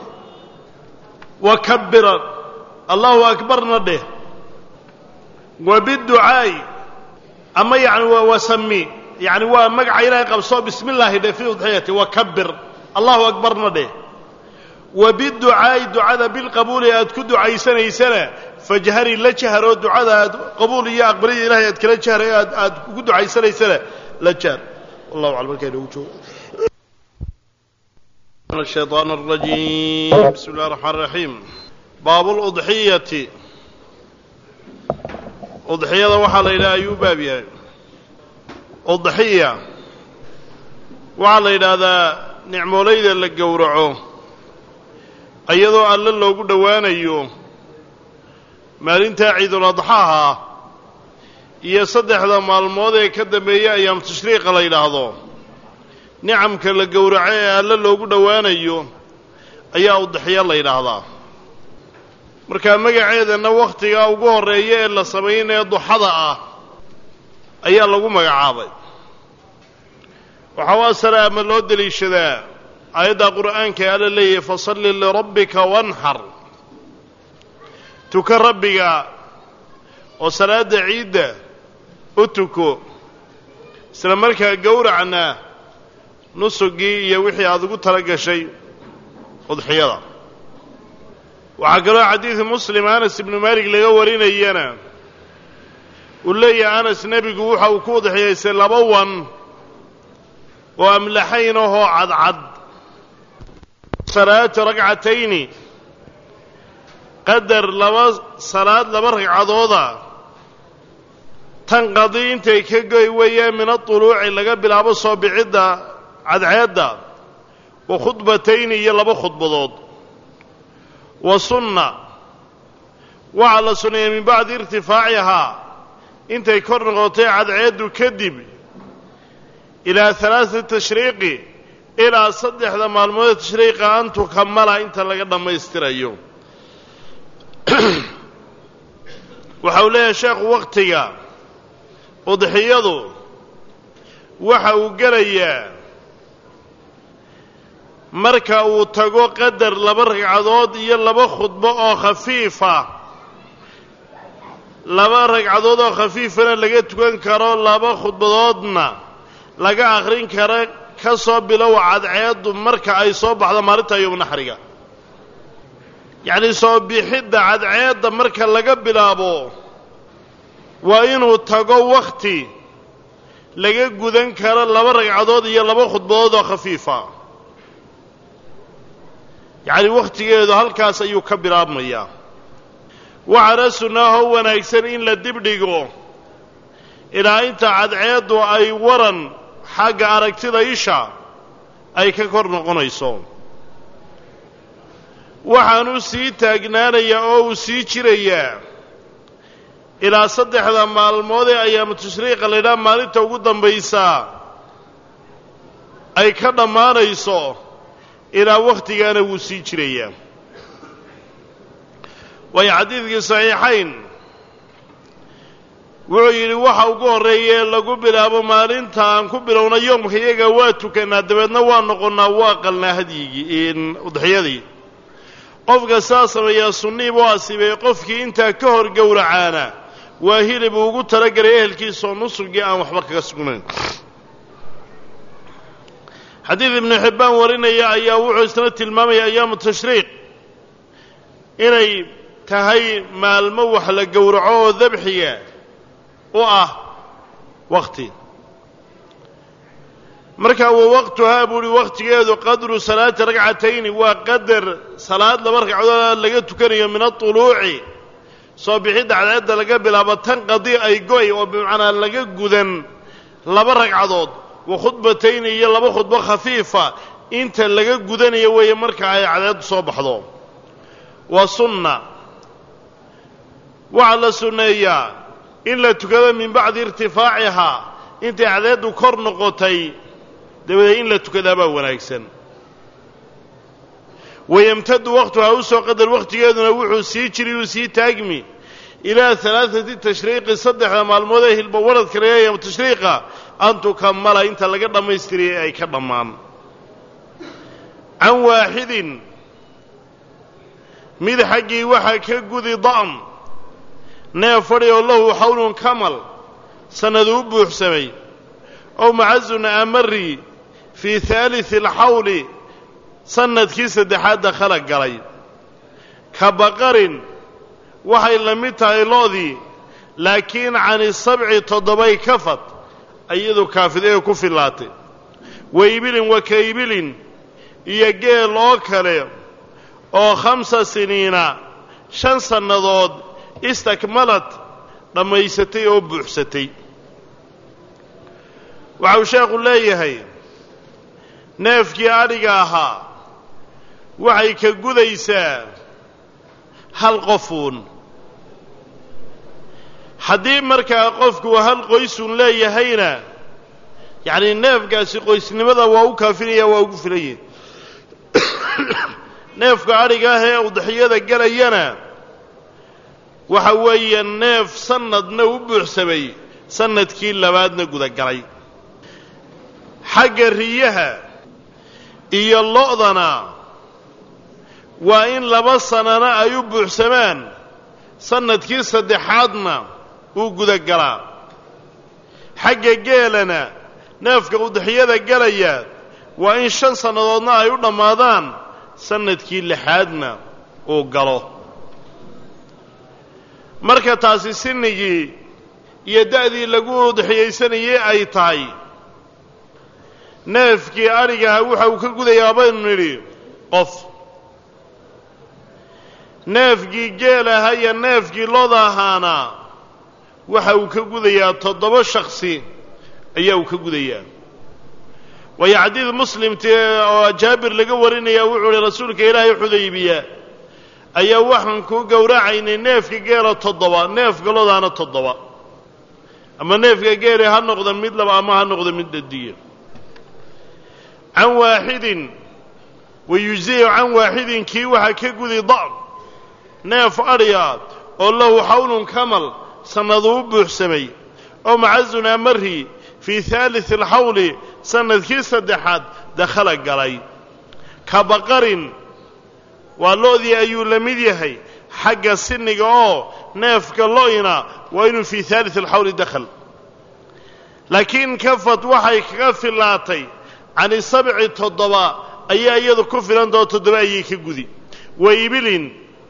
wa kabbiran allahu akbarna dheh wa biducaa'i ama yani wa sami yani waa magaca ilaahay qabso bismi illaahi dheh fii udxiyati wa kabbir allahu akbarna dheh wa biducaa'i ducada bilqabuuli aad ku ducaysanaysana fajhari la jaharoo ducada aad qabuul iyo aqbalida ilahay aad kala jahray aad ugu ducaysanaysana la jahar wallahu aclam markaa inoogu joogo من الشيطان الرجيم بسم الله الرحمن الرحيم باب الأضحية أضحية وحال إلى أيوب بابيا أضحية وحال إلى هذا نعمو ليدا لقورعو أيضا أن الله قد وانيو مالين عيد الأضحاها يصدح ذا مع الموضع كدب أيام تشريق ليلة هذا nicamka la gowraco ee alle loogu dhowaanayo ayaa udxiyo la yidhaahdaa. markaa magaceedana wakhtigaa ugu horreeya ee la samaynayo duxada ah ayaa lagu magacaabay. waxaa u asala ama loo deliishadaa aayadda qur'aanka ee alla leeyahay fasalli lirabbika wanxar, tuka rabbiga oo salaadda ciidda u tuko, isla markaa gowracna nusugii iyo wixii aad ugu tala gashay udxiyada. waxaa kaloo xadiid muslim anas ibnu maalik laga warinayana uu leeyahay anas nebigu waxa uu ku udxiyaystay 2 wan oo amlaxayn ahoo cadcad, salaata ragcatayni, qadar 2 salaad 2 ragcadooda, tanqadii intay ka goy weeyaan min aطuluuci laga bilaabo soo bicidda cadceedda, wa khudbatayni iyo 2 khudbadood, wa sunna waxaa la sunneeyey min bacdi irtifaacihaa intay kor noqotay cadceeddu kadib ilaa 3 tashriiqi ilaa 3 maalmood tashriiqa an tukamala inta laga dhammaystirayo. waxa uu leeyahay sheekhu wakhtiga udxiyadu waxa uu gelayaa marka uu tago qadar 2 ragcadood iyo 2 khudbo oo khafiifa. 2 ragcadood oo khafiifana laga tukan karo, 2 khudbadoodna laga akhrin karo ka soo bilow cadceeddu marka ay soo baxdo maalinta yowmnaxriga. yacnii soo bixidda cadceedda marka laga bilaabo waa inuu tago wakhti laga gudan karo 2 ragcadood iyo 2 khudbadood oo khafiifa. yacnii wakhtigeedu halkaas ayuu ka bilaabmayaa. waxaana sunnaahoo wanaagsan in la dibdhigo ilaa inta cadceeddu ay waran xagga aragtida isha ay ka kor noqonayso. waxaanu sii taagnaanayaa oo uu sii jirayaa ilaa 3 maalmood ee ayaamu tashriiqa la yidhaha maalinta ugu dambaysa ay ka dhammaanayso, ilaa wakhtigaana wuu sii jirayaa. waayo xadiidkii saxiixayn wuxuu yidhi waxa ugu horreeyee lagu bilaabo maalinta aan ku bilowna yoomka iyaga waa tukannaa, dabeedna waa noqonnaa, waa qalnaa hadyigii udxiyadii. qofka saa sameeyaa sunnii buu asiibay, qofkii intaa ka hor gowracaana waa hilib uu ugu talagelay ehelkiisaoo nusugii aan waxba kaga sugnayn. xadiid ibnu xibbaan warinaya ayaa wuxuu isna tilmaamaya ayaamu tashriiq inay tahay maalmo wax la gowraco oo dabxiga u ah wakhti. markaa wa waqtuhaa buu uhi wakhtigeedu qadru salaati ragcatayni, waa qadar salaad 2 ragcadood laga tukanayo min aطuluuci soo bixidda cadceedda laga bilaabo tanqadii ay goy oo bimacnaa laga gudan 2 ragcadood, wa khudbatayni iyo 2 khudbo khafiifa inta laga gudanayo weeye marka ay cadceeddu soo baxdo. wa sunna waxaa la sunneeyaa in la tukado min bacdi irtifaacihaa intay cadceeddu kor noqotay dabadeed in la tukadaa baa wanaagsan. wayamtadu waqtuhaa u soo qadar wakhtigeeduna wuxuu sii jiri uu sii taagmi ilaa 3 tashriiqi 3 maalmood ee hilba waradka laga tashriiqa an tukamala inta laga dhammaystiriyay ay ka dhammaan. can waaxidin mid xaggii waxaa ka gudi da'n neef fadhi oo lahu xawlun kamal sannadu u buuxsamay, ow macazun amari fii 3 alxawli sannadkii 3aad dakhala galay. ka baqarin waxay la mid tahay lo'dii, laakiin can 7 7 kafad iyadu kaafid ee ku fillaatay. wa ibilin wa ka ibilin iyo geel oo kale oo 5 siniina 5 sannadood istakmalad dhammaysatay oo buuxsatay. waxa uu sheekhu leeyahay neefkii adhiga ahaa waxay ka gudaysaa hal qofuun. haddii markaa qofku hal qoysun leeyahayna yacni neefkaasi qoysnimada waa u kaafinaya waa ugu filayay neefka adhiga ah ee udxiyada gelayana waxa weeye neef sanadna u buuxsamay sanadkii labaadna gudagalay xagga riyaha iyo lo'dana waa in 2 sanana ay u buuxsamaan sanadkii saddexaadna uu gudagalaa xagga geelana neefka udxiyada galaya waa in 5 sannadoodna ay u dhammaadaan sanadkii 6aadna uu galo marka taasi sinigii iyo da'dii lagu udxiyaysanayay ay tahay neefkii adhigaha waxa uu ka gudayaa baynu nidhi qof neefkii geelaha iyo neefkii looda ahaana waxa uu ka gudayaa 7 shakhsi ayaa uu ka gudayaa waayo xadiid muslimtee oo jaabir laga warinaya wuxuu uhi rasuulka ilaahay xudaybiya ayaa waxaan ku gowracaynay neefka geela 7 neefka loodaana 7 ama neefka geela ha noqdo mid laba ama ha noqdo mid dhadiya can waaxidin wayuziicu can waaxidin kii waxaa ka gudi dac neef adhiya oo lahu xawlun kamal sannaduu u buuxsamay oo macazunaa marri fii haalith alxawli sanadkii saddexaad dakhala galay ka baqarin waa lo'dii ayuu la mid yahay xagga siniga oo neefka lo'ina waa inuu fii haalith alxawli dakhal laakiin kafad waxay kaga fillaatay cani 7 ayaa iyadu ku filan doo 7 ayay ka gudi waibilin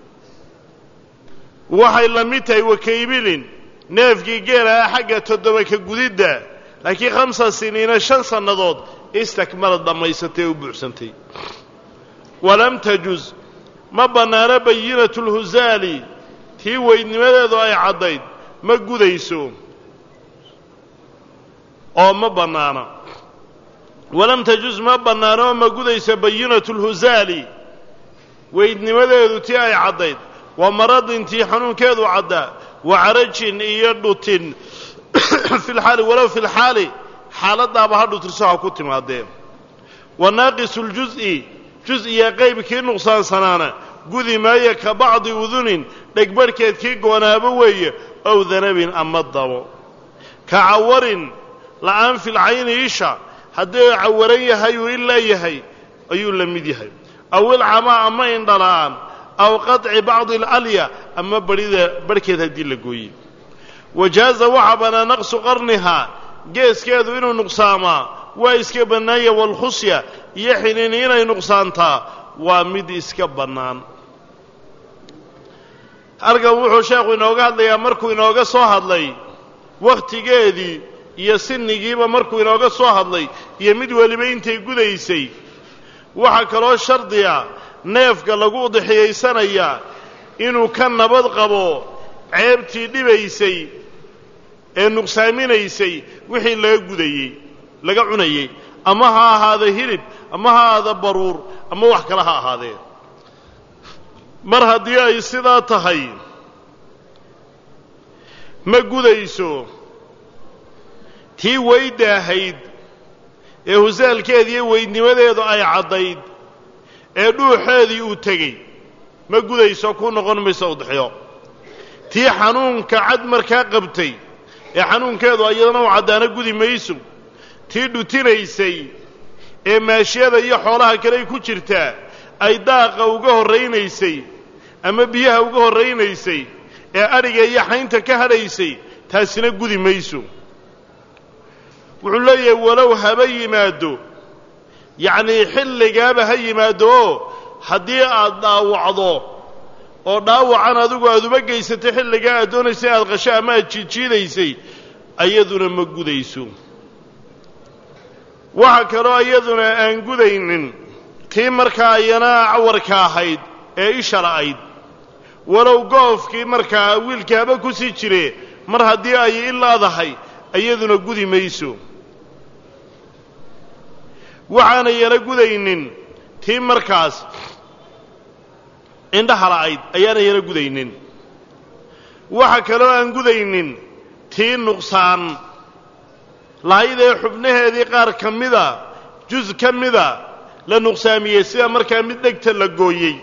waxay la mid tahay wakaibilin neefkii geelaha xagga 7 ka gudidda laakiin 5 siniina 5 sannadood istakmalad dhammaysatay u buuxsantay walam tajuz ma bannaano bayinatulhusaali tii weydnimadeedu ay caddayd ma gudayso oo ma bannaana walam tajuz ma bannaano oo ma gudayso bayinatulhusaali weydnimadeedu tii ay caddayd waa maradin tii xanuunkeedu caddaa wa carajin iyo dhutin fi lxaali walow fi lxaali xaaladaaba ha dhutirso ha ku timaadeen wa naaqisuljuz'i juz-iya qaybkii nuqsaansanaana gudi maayo ka bacdi udunin dhegbarhkeed kii goonaabo weeye ow danabin ama dabo ka cawarin la'aan filcayni isha haddii uu cawaran yahay uu ilaa yahay ayuu la mid yahay aw ilcamaa ama indhala'aan aw qaطci bacdi alalya ama barhkeed haddii la gooyey wajaaza waxa bannaan naqsu qarnihaa geeskeedu inuu nuqsaamaa waa iska bannaanya walkhusya iyo xiniini inay nuqsaantaa waa mid iska bannaan halkan wuxuu sheekhu inooga hadlayaa markuu inooga soo hadlay wakhtigeedii iyo sinigiiba markuu inooga soo hadlay iyo mid weliba intay gudaysay waxaa kaloo shardiya neefka lagu udxiyaysanayaa inuu ka nabad qabo ceebtii dhibaysay ee nuqsaaminaysay wixii laga gudayey laga cunayey ama ha ahaada hilib ama ha ahaada baruur ama wax kale ha ahaadee mar haddii ay sidaa tahay ma gudayso tii weydda ahayd ee husaalkeediiyo weydnimadeedu ay caddayd ee dhuuxeedii uu tegey ma gudayso ku noqon mayso udxiyo tii xanuunka cad markaa qabtay ee xanuunkeedu iyadana u caddaana gudi mayso tii dhutinaysay ee maashiyada iyo xoolaha kaley ku jirtaa ay daaqa uga horraynaysay ama biyaha uga horraynaysay ee adhiga iyo xaynta ka hadhaysay taasina gudi mayso wuxuu leeyahay walow haba yimaado yacnii xilligaaba ha yimaado oo haddii aad dhaawacdo oo dhaawacan adigu aad uma geysatay xilligaa aad doonaysay aad qasho ama aad jiidjiidaysay ayaduna ma gudayso waxa kaloo iyaduna aan gudaynin tii markaa iyana cawarka ahayd ee isha la'ayd walow goofkii markaa wiilkaaba ku sii jire mar haddii ay ilaadahay iyaduna gudi mayso waxaana iyana gudaynin tii markaas indhaha la'ayd ayaana iyana gudaynin waxa kaloo aan gudaynin tii nuqsaan lahaydee xubnaheedii qaar ka mida juz ka mida la nuqsaamiyey sida markaa mid dhegta la gooyey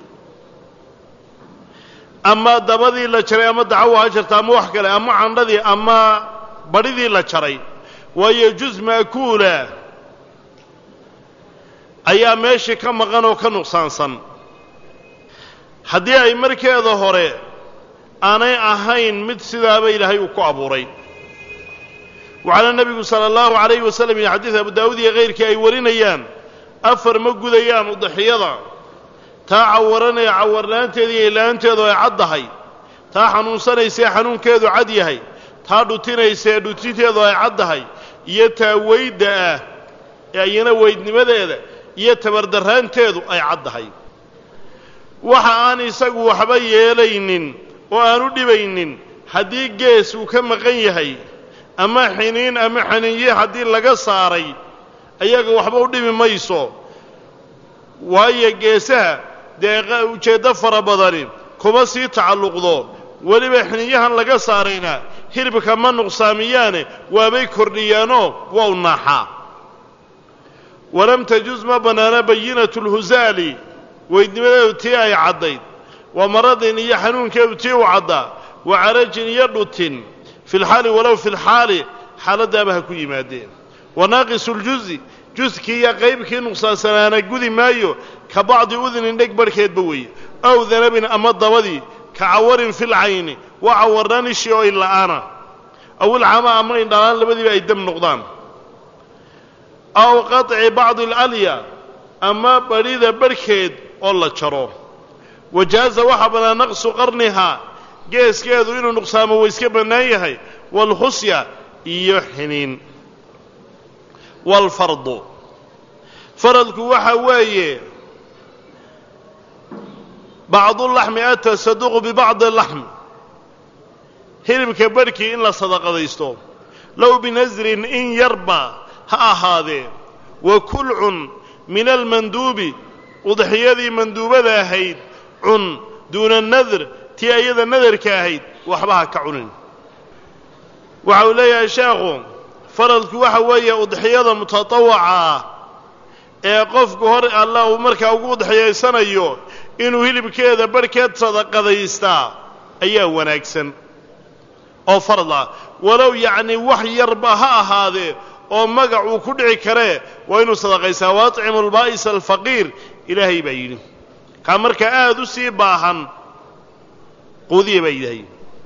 ama dabadii la jaray ama dacawa ha jarta ama wax kale ama candhadii ama badhidii la jaray waayo juz maakuula ayaa meeshii ka maqan oo ka nuqsaansan haddii ay markeeda hore aanay ahayn mid sidaaba ilaahay uu ku abuuray waxaana nebigu sala allahu calayhi wasallam iyo xadiid abu daawuud iyo kayrkii ay warinayaan afar ma gudayaan udixiyada taa cawaranaya cawarnaanteeda iyo ilaanteedu ay caddahay taa xanuunsanaysee xanuunkeedu cad yahay taa dhutinaysee dhutinteedu ay caddahay iyo taa weydda ah ee iyana weydnimadeeda iyo tabardarraanteedu ay caddahay waxa aan isagu waxba yeelaynin oo aan u dhibaynin haddii gees uu ka maqan yahay ama xiniin ama xaniinye haddii laga saaray ayaga waxba u dhibi mayso waayo geesaha dee ujeeddo fara badani kuma sii tacalluqdo weliba xiniinyahan laga saarayna hilibka ma nuqsaamiyaane waabay kordhiyaanoo waa u naaxaa walam tajuz ma bannaana bayinatu lhusaali weydnimadeedu tii ay caddayd wa maradin iyo xanuunkeedu tii u caddaa wa carajin iyo dhutin fi lxaali walow fi lxaali xaaladdaaba ha ku yimaadeen wa naaqisu ljuzi juskii iyo qaybkii nuqsaansanaana gudi maayo ka bacdi udnin dheg barhkeedba weeye ow danabin ama dabadii ka cawarin fi lcayni waa cawarnaan ishii oo ila'aana aw ilcama ama indhalaan labadiiba ay dam noqdaan aw qaطci bacdi alalya ama badhida barhkeed oo la jaro wajaaza waxaa bannaan naqsu qarnihaa geeskeedu inuu nuqsaamo way iska bannaan yahay waalkhusya iyo xiniin waalfardu faradku waxa weeye bacdulaxmi atasaduqu bibacdi laxm hilibka barhkii in la sadaqadaysto low binasrin in yarba ha ahaadee wa kulcun min almanduubi udxiyadii manduubada ahayd cun duuna nadr tii ayada nadarka ahayd waxba ha ka cunin waxa uu leeyahay sheekhu faradku waxa weeye udxiyada mutatawaca ah ee qofku hor allah uu markaa ugu udxiyaysanayo inuu hilibkeeda barhkeed sadaqadaystaa ayaa wanaagsan oo farad ah walow yacni wax yarba ha ahaadee oo magac uu ku dhici karee waa inuu sadaqaysaa waatcimu lbaa'isa alfaqiir ilaahay baa yidhi kaa markaa aad u sii baahan quudiya baa yidhahay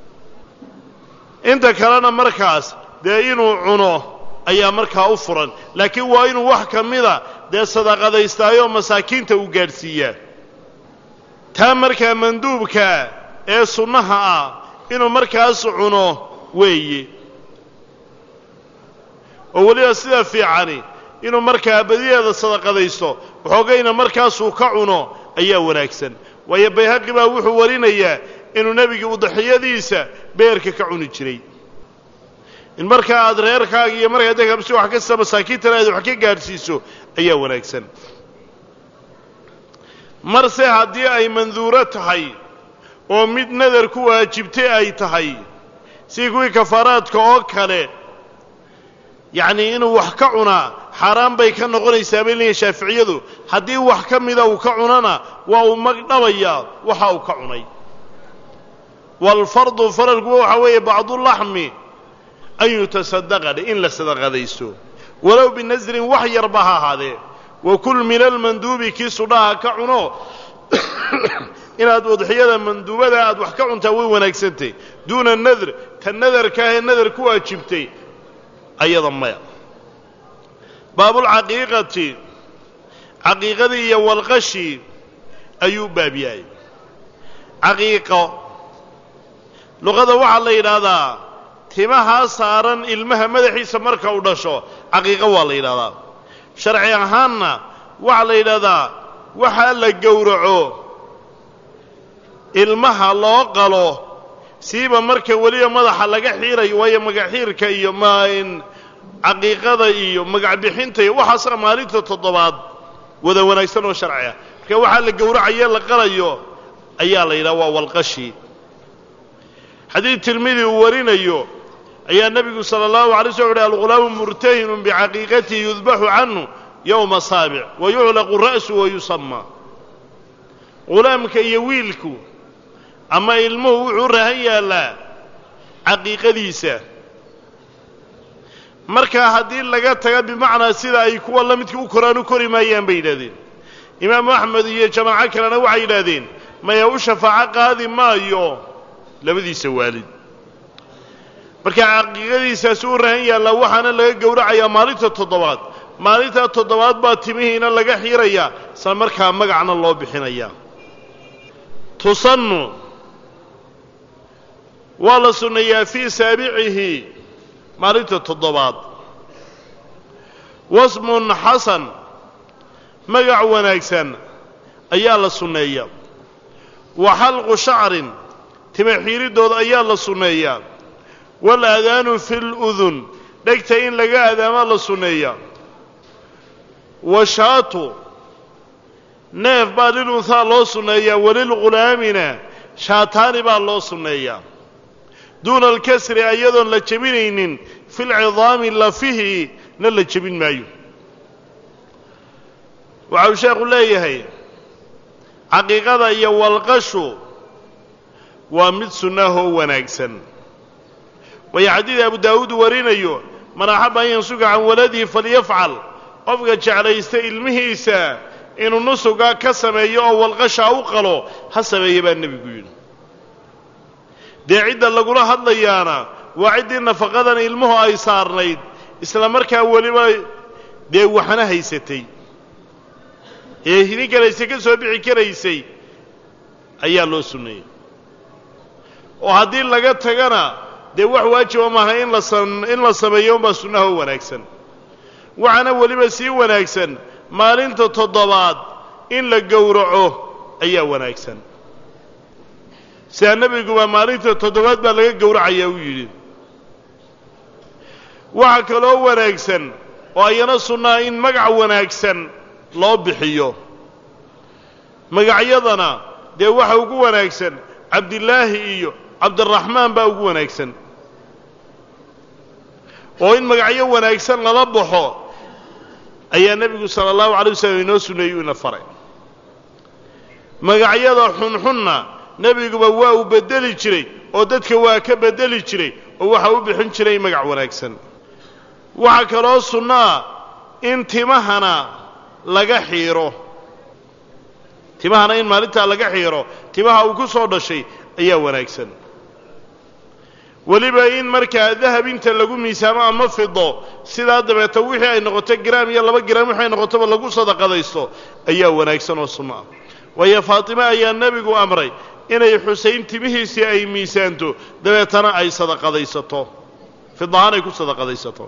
inta kalena markaas dee inuu cuno ayaa markaa u furan laakiin waa inuu wax ka mida dee sadaqadaystaayoo masaakiinta uu gaadhsiiyaa taa markaa manduubka ee sunnaha ah inuu markaas cuno weeye oo weliba sida fiicani inuu markaa badiyeeda sadaqadaysto waxoogayna markaasuu ka cuno ayaa wanaagsan waayo bayhaqi baa wuxuu warinayaa inuu nebiga udxiyadiisa beerka ka cuni jiray in markaa aad reerkaaga iyo markaa dekabsi wax kasta masaakiintana aad wax ka gaadhsiiso ayaa wanaagsan marse haddii ay manduuro tahay oo mid nadar ku waajibtay ay tahay sidii kuwii kafaaraadka oo kale yacnii inuu wax ka cunaa xaaraan bay ka noqonaysaa bay leeyihin shaaficiyadu haddii wax ka mida uu ka cunana waa uu magdhabayaa waxa uu ka cunay waalfardu faralkuwa waxaa weeye bacdulaxmi an yutasaddaqa in la sadaqadaysto walow binasrin wax yarba ha ahaadee wakul min almanduubi kii sudhaha ka cuno inaad udxiyada manduubada aad wax ka cuntaa way wanaagsantay duuna nadr ta nadarkaahee nadar ku waajibtay ayada maya baabulcaqiiqati caqiiqadii iyo walqashi ayuu baab yahay caqiiqo luqada waxaa la yidhaahdaa timahaa saaran ilmaha madaxiisa marka uu dhasho caqiiqo waa la yidhahdaa sharci ahaanna waxaa la yidhahdaa waxaa la gowraco ilmaha loo qalo siiba marka weliba madaxa laga xiirayo waayo magaxiirka iyo caqiiqada iyo magacbixinta iyo waxaasa maalinta toddobaad wada wanaagsan oo sharci ah marka waxaa la gowracaye la qalayo ayaa la yidhaha waa walqashi xadiid tirmidi uu warinayo ayaa nebigu sala allahu alay slam uhi algulaamu murtahinun bicaqiiqatihi yudbaxu canhu yowma saabic wa yuclaqu ra'su wa yusamma gulaamka iyo wiilku ama ilmuhu wuxuu rahan yaallaa caqiiqadiisa markaa haddii laga taga bimacnaa sida ay kuwa la midka u koraan u kori maayaan bay yidhahdeen imaamu axmed iyo jamaaco kalena waxay yidhaahdeen maya u shafaaco qaadi maayo labadiisa waalid marka caqiiqadiisaasi u rahan yaallaa waxaana laga gowracayaa maalinta toddobaad maalintaa toddobaad baa timihiina laga xiirayaa isla markaa magacna loo bixinayaa tusannu waa la sunneeyaa fii saabicihi maalinta toddobaad wasmun xasan magac wanaagsan ayaa la sunneeyaa wa xalqu shacrin tima xiiridooda ayaa la sunneeyaa waalaadaanu fi ludun dhegta in laga aadaamaa la sunneeyaa wa shaatu neef baa lilunhaa loo sunneeyaa walilghulaamina shaataani baa loo sunneeyaa duuna alkasri ayadoon la jebinaynin fi lcidaami lafihi na la jebin maayo waxa uu sheekhu leeyahay caqiiqada iyo walqashu waa mid sunnahoo wanaagsan waayo xadiid abu daawuud warinayo man axaba an yansuka can waladihi falyafcal qofka jeclaysta ilmihiisa inuu nusuga ka sameeyo oo walqashaa u qalo ha sameeya baa nebigu yidhi dee cidda lagula hadlayaana waa ciddii nafaqadan ilmuhu ay saarnayd isla markaa weliba dee waxna haysatay ee hidin kalaysa ka soo bixi karaysay ayaa loo sunneeyey oo haddii laga tagana dee wax waajiba maaha in la sameeyo unbaa sunnahoo wanaagsan waxaana weliba sii wanaagsan maalinta toddobaad in la gowraco ayaa wanaagsan sidaa nebiguba maalinta toddobaad baa laga gowracayaa uu yidhi waxa kaloo wanaagsan oo ayana sunnaa in magac wanaagsan loo bixiyo magacyadana dee waxa ugu wanaagsan cabdillaahi iyo cabdiraxmaan baa ugu wanaagsan oo in magacyo wanaagsan lala baxo ayaa nebigu sala allahu calay wasalam inoo sunneeyey ina faray magacyada xunxunna nebiguba waa uu beddeli jiray oo dadka waa ka beddeli jiray oo waxa u bixin jiray magac wanaagsan waxaa kaloo sunnaa in timahana laga xiiro timahana in maalintaa laga xiiro timaha uu ku soo dhashay ayaa wanaagsan weliba in markaa dahab inta lagu miisaamo ama fido sidaa dabeeta wixii ay noqoto giraam iyo 2 giraam wixii ay noqotoba lagu sadaqadaysto ayaa wanaagsan oo sunno ah waayo faatima ayaa nebigu amray inay xusayn timihiisii ay miisaanto dabeetana ay sadaqadaysato fidahaan ay ku sadaqadaysato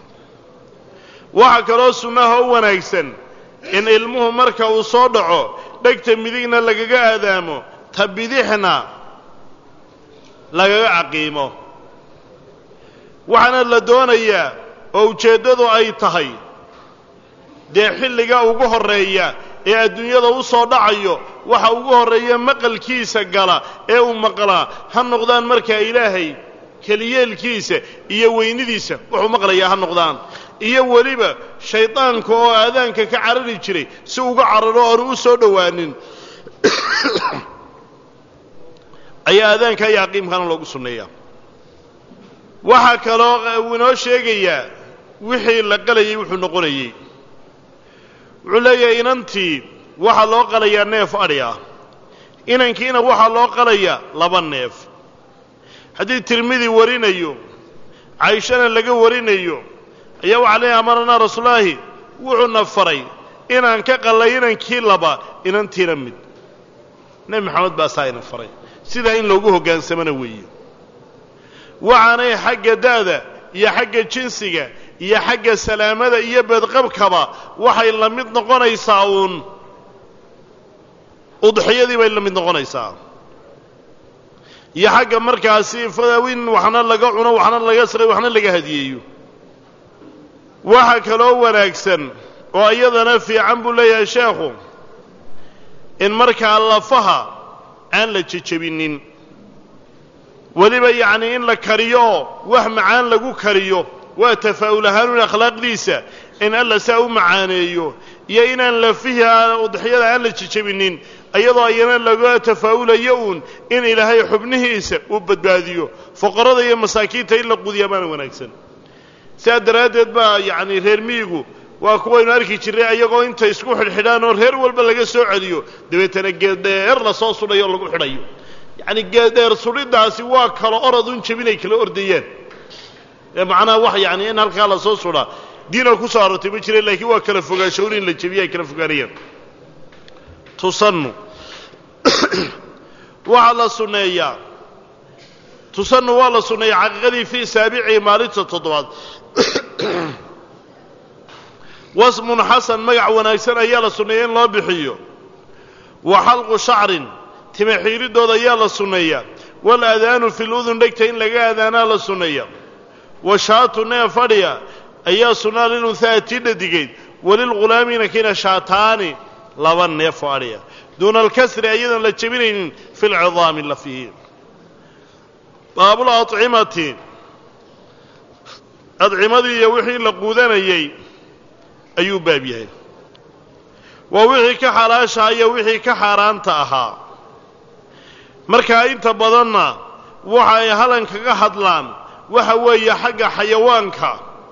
waxa kaloo sunnaha wanaagsan in ilmuhu marka uu soo dhaco dhegta midigna lagaga aadaamo tabidixna lagaga caqiimo waxaana la doonayaa oo ujeeddadu ay tahay dee xilliga ugu horreeya ee adduunyada u soo dhacayo waxa ugu horreeya maqalkiisa gala ee uu maqlaa ha noqdaan markaa ilaahay keliyeelkiisa iyo weynidiisa wuxuu maqlayaa ha noqdaan iyo weliba shaydaanka oo aadaanka ka carari jiray si uga cararo oonu u soo dhowaanin ayaa aadaanka iyo caqiimkana loogu sunneeyaa waxaa kaloo uu inoo sheegayaa wixii la qalayay wuxuu noqonayey wuxuu leeyahay inantii waxaa loo qalayaa neef adhi ah inankiina waxaa loo qalayaa 2 neef haddii tirmidi warinayo cayshana laga warinayo ayaa waxaa leeyahay amarnaa rasuululaahi wuxuuna faray inaan ka qallay inankii 2 inantiina mid nebi maxamed baa saa ina faray sidaa in loogu hoggaansamana weeye waxaanay xagga da'da iyo xagga jinsiga iyo xagga salaamada iyo badqabkaba waxay la mid noqonaysaa uun udxiyadii bay la mid noqonaysaa iyo xagga markaasi fadaawin waxna laga cuno waxna laga saray waxna laga hadiyeeyo waxa kaloo wanaagsan oo iyadana fiican buu leeyahay sheekhu in markaa lafaha aan la jejebinin weliba yacni in la kariyo wax macaan lagu kariyo waa tafaa'ul ahaan akhlaaqdiisa in alla saa u macaaneeyo iyo inaan lafiha udxiyada aan la jijabinin ayadoo ayana laga tafaa'ulayo in ilaahay xubnihiisa u badbaadiyo fuqarada iyo masaakiinta in la qudiyo baan wanaagsan saa daraadeed baa yacni reer miyigu waa kuwaynu arki jirnay ayagoo inta isku xidhxidhaan oo reer walba laga soo celiyo dabeetana geeddheer la soo sudhayo oo lagu xidhayo yacni geeddheer sudhidaasi waa kala orodun jebinay kala ordayaan ee macnaha wax yacni in halkaa la soo sudhaa diina ku soo aroortay ma jireen laakiin waa kala fogaansho in la jebiyo ay kala fogaanayaan tusannu waxaa la sunneeyaa tusannu waa la sunneeyaa caqiiqadii fii saabici maalinta toddobaad wasmun xasan magac wanaagsan ayaa la sunneeya in loo bixiyo wa xalqu shacrin tima xiiridooda ayaa la sunneeyaa waalaadaanu fi ludun dhegta in laga aadaanaa la sunneeya wa shaatu neef fadhiya ayaa sunnaa lilunhaa tii dhadigayd walilghulaamiina kiina shaataani laba neef oo adhiya duuna alkasri ayadan la jebinaynin fi lcidaami lafihi baabul acimati adcimadii iyo wixii la quudanayey ayuu baab yahay waa wixii ka xalaashaha iyo wixii ka xaaraanta ahaa markaa inta badanna waxa ay halan kaga hadlaan waxa weeye xagga xayawaanka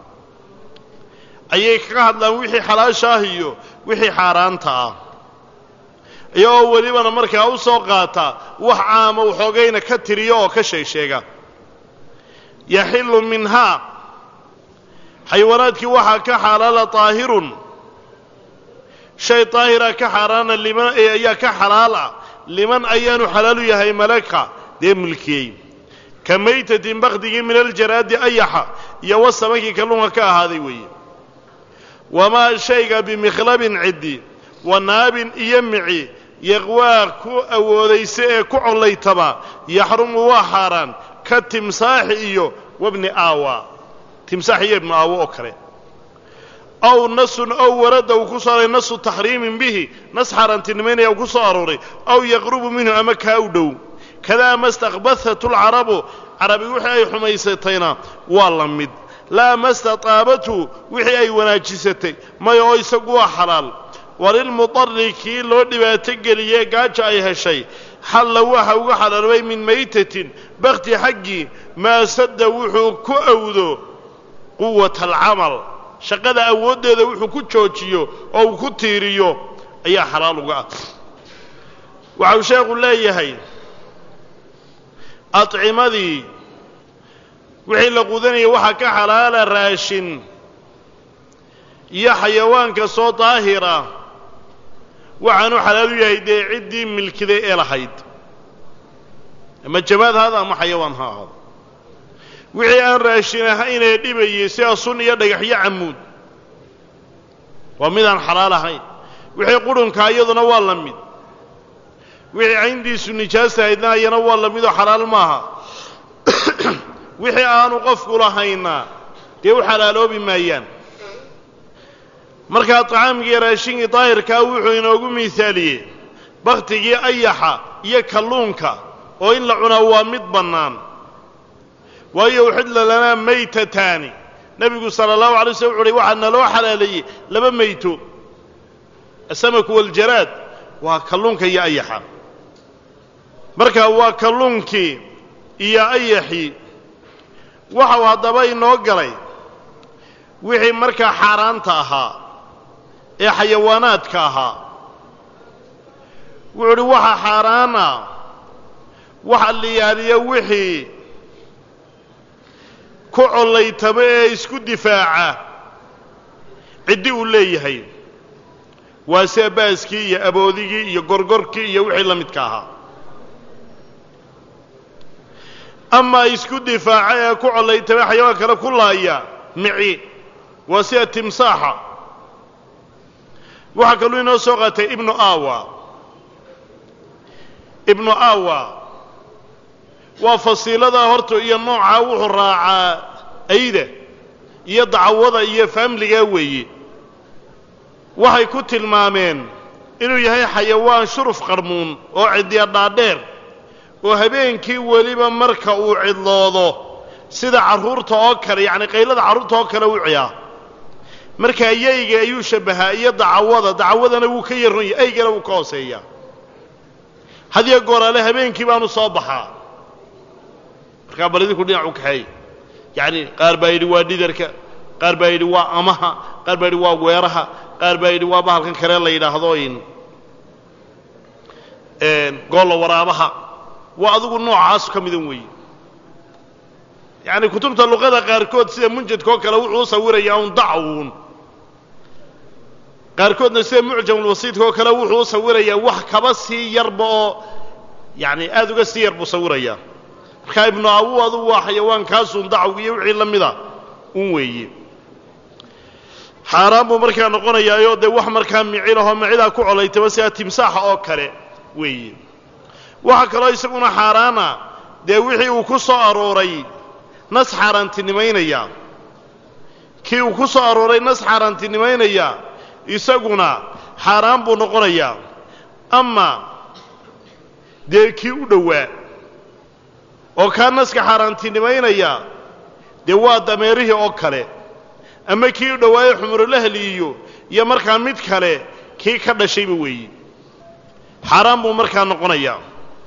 ayay kaga hadlaan wixii xalaasha ah iyo wixii xaaraanta ah iyagoo welibana markaa u soo qaata wax caama waxoogayna ka tiriyo oo ka sheegsheega yaxillu minhaa xayawaanaadkii waxaa ka xalaala daahirun shay daahira ka xaaraana liman ayaa ka xalaal ah liman ayaanu xalaalu yahay malaka dee mulkiyey ka maytatin bakdigii min aljaraadi ayaxa iyo wasamakii kalluunka ka ahaaday weeye wamaa shayga bimikhlabin ciddi wa naabin iyo mici yaqwaa ku awoodaysa ee ku collaytaba yaxrumu waa xaaraan ka timsaaxi iyo wabni aawa timsaax iyo ibnu aawo oo kale aw nasun ow warada uu ku soo aroray nasu taxriimin bihi nas xaaraantinimaynaya uu ku soo arooray aw yaqrubu minhu ama kaa u dhow kadaa ma staqbathathu lcarabu carabi wixii ay xumaysatayna waa la mid laa ma stataabatu wixii ay wanaajisatay maya oo isagu waa xalaal walilmudarri kii loo dhibaato geliyee gaaja ay heshay xalla waxa uga xalaaloobay min maytatin bakti xaggii maa sadda wuxuu ku awdo quwata alcamal shaqada awooddeeda wuxuu ku joojiyo oo uu ku tiiriyo ayaa xalaal uga ah waxau sheekhu leeyahay adcimadii wixii la qudanayay waxaa ka xalaala raashin iyo xayawaanka soo daahira waxaanu xalaal u yahay dee ciddii milkiday ee lahayd ama jamaad haada ama xayawaan ha ahaado wixii aan raashin ahaynee dhibayey sida sun iyo dhagaxyo camuud waa midaan xalaal ahayn wixii qurunka iyaduna waa la mid wixii cayndiisu nijaas ahaydna ayana waa la midoo xalaal maaha wixii aanu qofku lahayna dee u xalaaloobi maayaan markaa طacaamkii raashinkii daahirkaa wuxuu inoogu miisaaliyey baktigii ayaxa iyo kalluunka oo in la cunaa waa mid bannaan waayo uxidla lanaa maytataani nebigu sala allahu alay slam wuxu uhi waxaa naloo xalaaleeyey laba mayto asamaku waljaraad waa kalluunka iyo ayaxa marka waa kalluunkii iyo ayaxii waxau haddaba inoo galay wixii markaa xaaraanta ahaa ee xayawaanaadka ahaa wuxuu uhi waxa xaaraana waxa liyaaliya wixii ku collaytama ee isku difaaca ciddi uu leeyahay waa sida baaskii iyo aboodigii iyo gorgorkii iyo wixii la midka ahaa amaa isku difaaca ee ku collaytama xayawaan kale ku laaya mici waa sida timsaaxa waxaa kaluu inoo soo qaatay ibnu aawa ibnu aawa waa fasiiladaa horta iyo noocaa wuxuu raacaa ayda iyo dacwada iyo faamligaa weeye waxay ku tilmaameen inuu yahay xayawaan shuruf qarmuun oo ciddiya dhaadheer وهبينكي وليبا مركا وعضلاضو سيدا عرورتا أوكر يعني قيلة عرورتا أوكر وعيا مركا أييغا يشبها أي دعوضا نوكي رني أيغا نوكوسيا هذه يقول لها هبينكي بانو صابحا مركا بلدي كل نعوك هاي يعني قاربا يدوا ديدركا قاربا يدوا أمها قاربا يدوا ويرها قاربا يدوا بحالكن كرين ليدا هذوين قول ورابها وأذوق النوع عاصف كمدن وي يعني كتبت اللغة قاركود سيدا منجد كوكا وحو صوريا ضعون قاركودنا سيدا معجم الوسيط كوكا وحو صوريا وحكبسي يربو يعني أذوق السي يربو صوريا ابن أبو أذو حيوان كاسون ضعوي وحي لمدا وي حرام مركا نقول يا يود وح مركا معيله معيله كعلي تبسي تمساح أو كره وي waxa kale isaguna xaraana de wixii uu ku soo arooray nas xaaraantinimeynaya kii uu ku soo arooray nas xaaraantinimeynaya isaguna xaraan buu noqonayaa ama de kii u dhawaa oo ka naska xaaraantinimeynaya de waa dameerihi oo kale ama kii u dhawaa xumur lahliyo iyo markaa mid kale kii ka dhashay weeyii xaraan buu markaa noqonayaa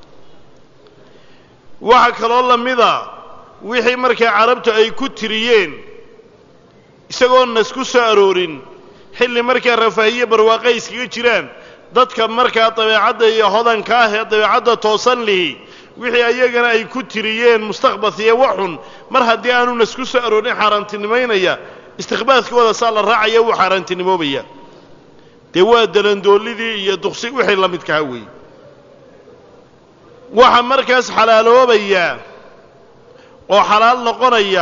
waxa kaloo lamida wixii markaa carabtu ay ku tiriyeen isagoo nas ku soo aroorin xilli markaa rafaahiye barwaaqay iskaga jiraan dadka markaa dabeecadda iyo hodanka ah ee dabeecadda toosan lihi wixii ayagana ay ku tiriyeen mustaqbal iyo waxun mar haddii aanu nas ku soo aroorin xaaraantinimeynaya istiqbaadkooda saa la raacaya uu xaaraantinimoobaya dee waa dalandoolidii iyo duqsi wixii la midkaa weey waxa markaas xalaaloobaya oo xalaal noqonaya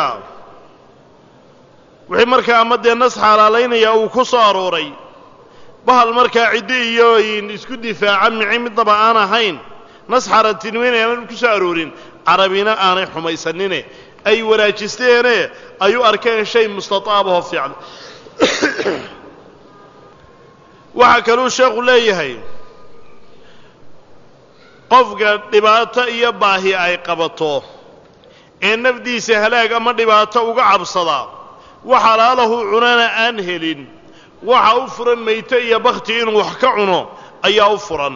wixii markaa ama dee nas xalaalaynaya uu ku soo arooray bahal markaa ciddi iyo isku difaacan mici midnaba aan ahayn nas xaaraantinimeynaya aan ku soo aroorin carabina aanay xumaysanine ay wanaajisteene ay u arkeen shay mustataab oo fiican waxa kaloo sheekhu leeyahay qofka dhibaato iyo baahi ay qabato ee nafdiisa halaag ama dhibaato uga cabsada waxa laalahu cunana aan helin waxa u furan meeyta iyo bakhti inuu wax ka cuno ayaa u furan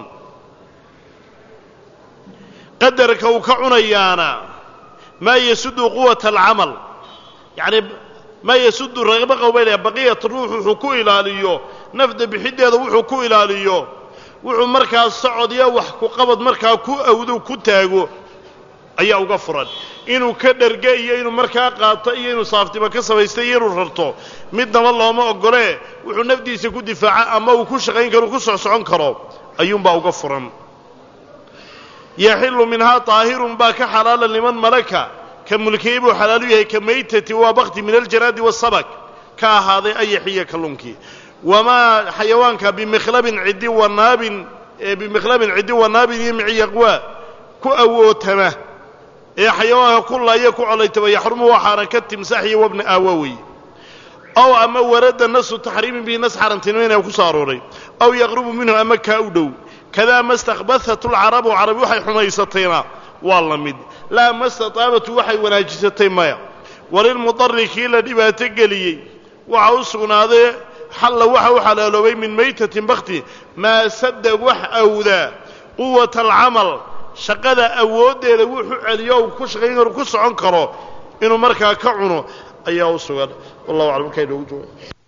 qadarka uu ka cunayaana ma yasudu quwwata al-amal yani ma yasudu ragba qawbayla baqiyat ruuxu ku ilaaliyo nafda bixideeda wuxuu ku ilaaliyo wuxuu markaa socodiya wax ku qabad markaa ku awdo ku taago ayaa uga furan inuu ka dharga iyo inuu markaa qaato iyo inuu saaftiba ka sameystay iyo inuu rarto midnaba looma ogole wuxuu nafdiisa ku difaaca ama uu ku shaqayn karo ku socon karo ayuunba uga furan yaxillu minha taahirun ba ka xalaala liman malaka ka mulkiibu xalaalu yahay ka maytati wa baqti min aljarad wasabak ka ahaaday ayaxiya kalunki وما حيوانك بمخلب عدي وناب بمخلب عدي وناب يمعي يقوى كأوتمه يا حيوان كل يكو على يحرم وحركة تمساحي وابن آووي أو أما ورد النص التحريم به نص حرنتين أو كساروري أو يغرب منه أما كأودو كذا ما استخبثت العرب وعرب وحي حميستين والله مد لا ما استطابت وحي وناجستين مايا وللمضر كيلا دباتك لي وعوصنا هذا حل وحو حلالوي من ميتة بختي ما سد وح أوذا قوة العمل شقد أود لوحو عليو كش غير كش عنكره إنه مركا كعنه أيها السؤال والله أعلم كيف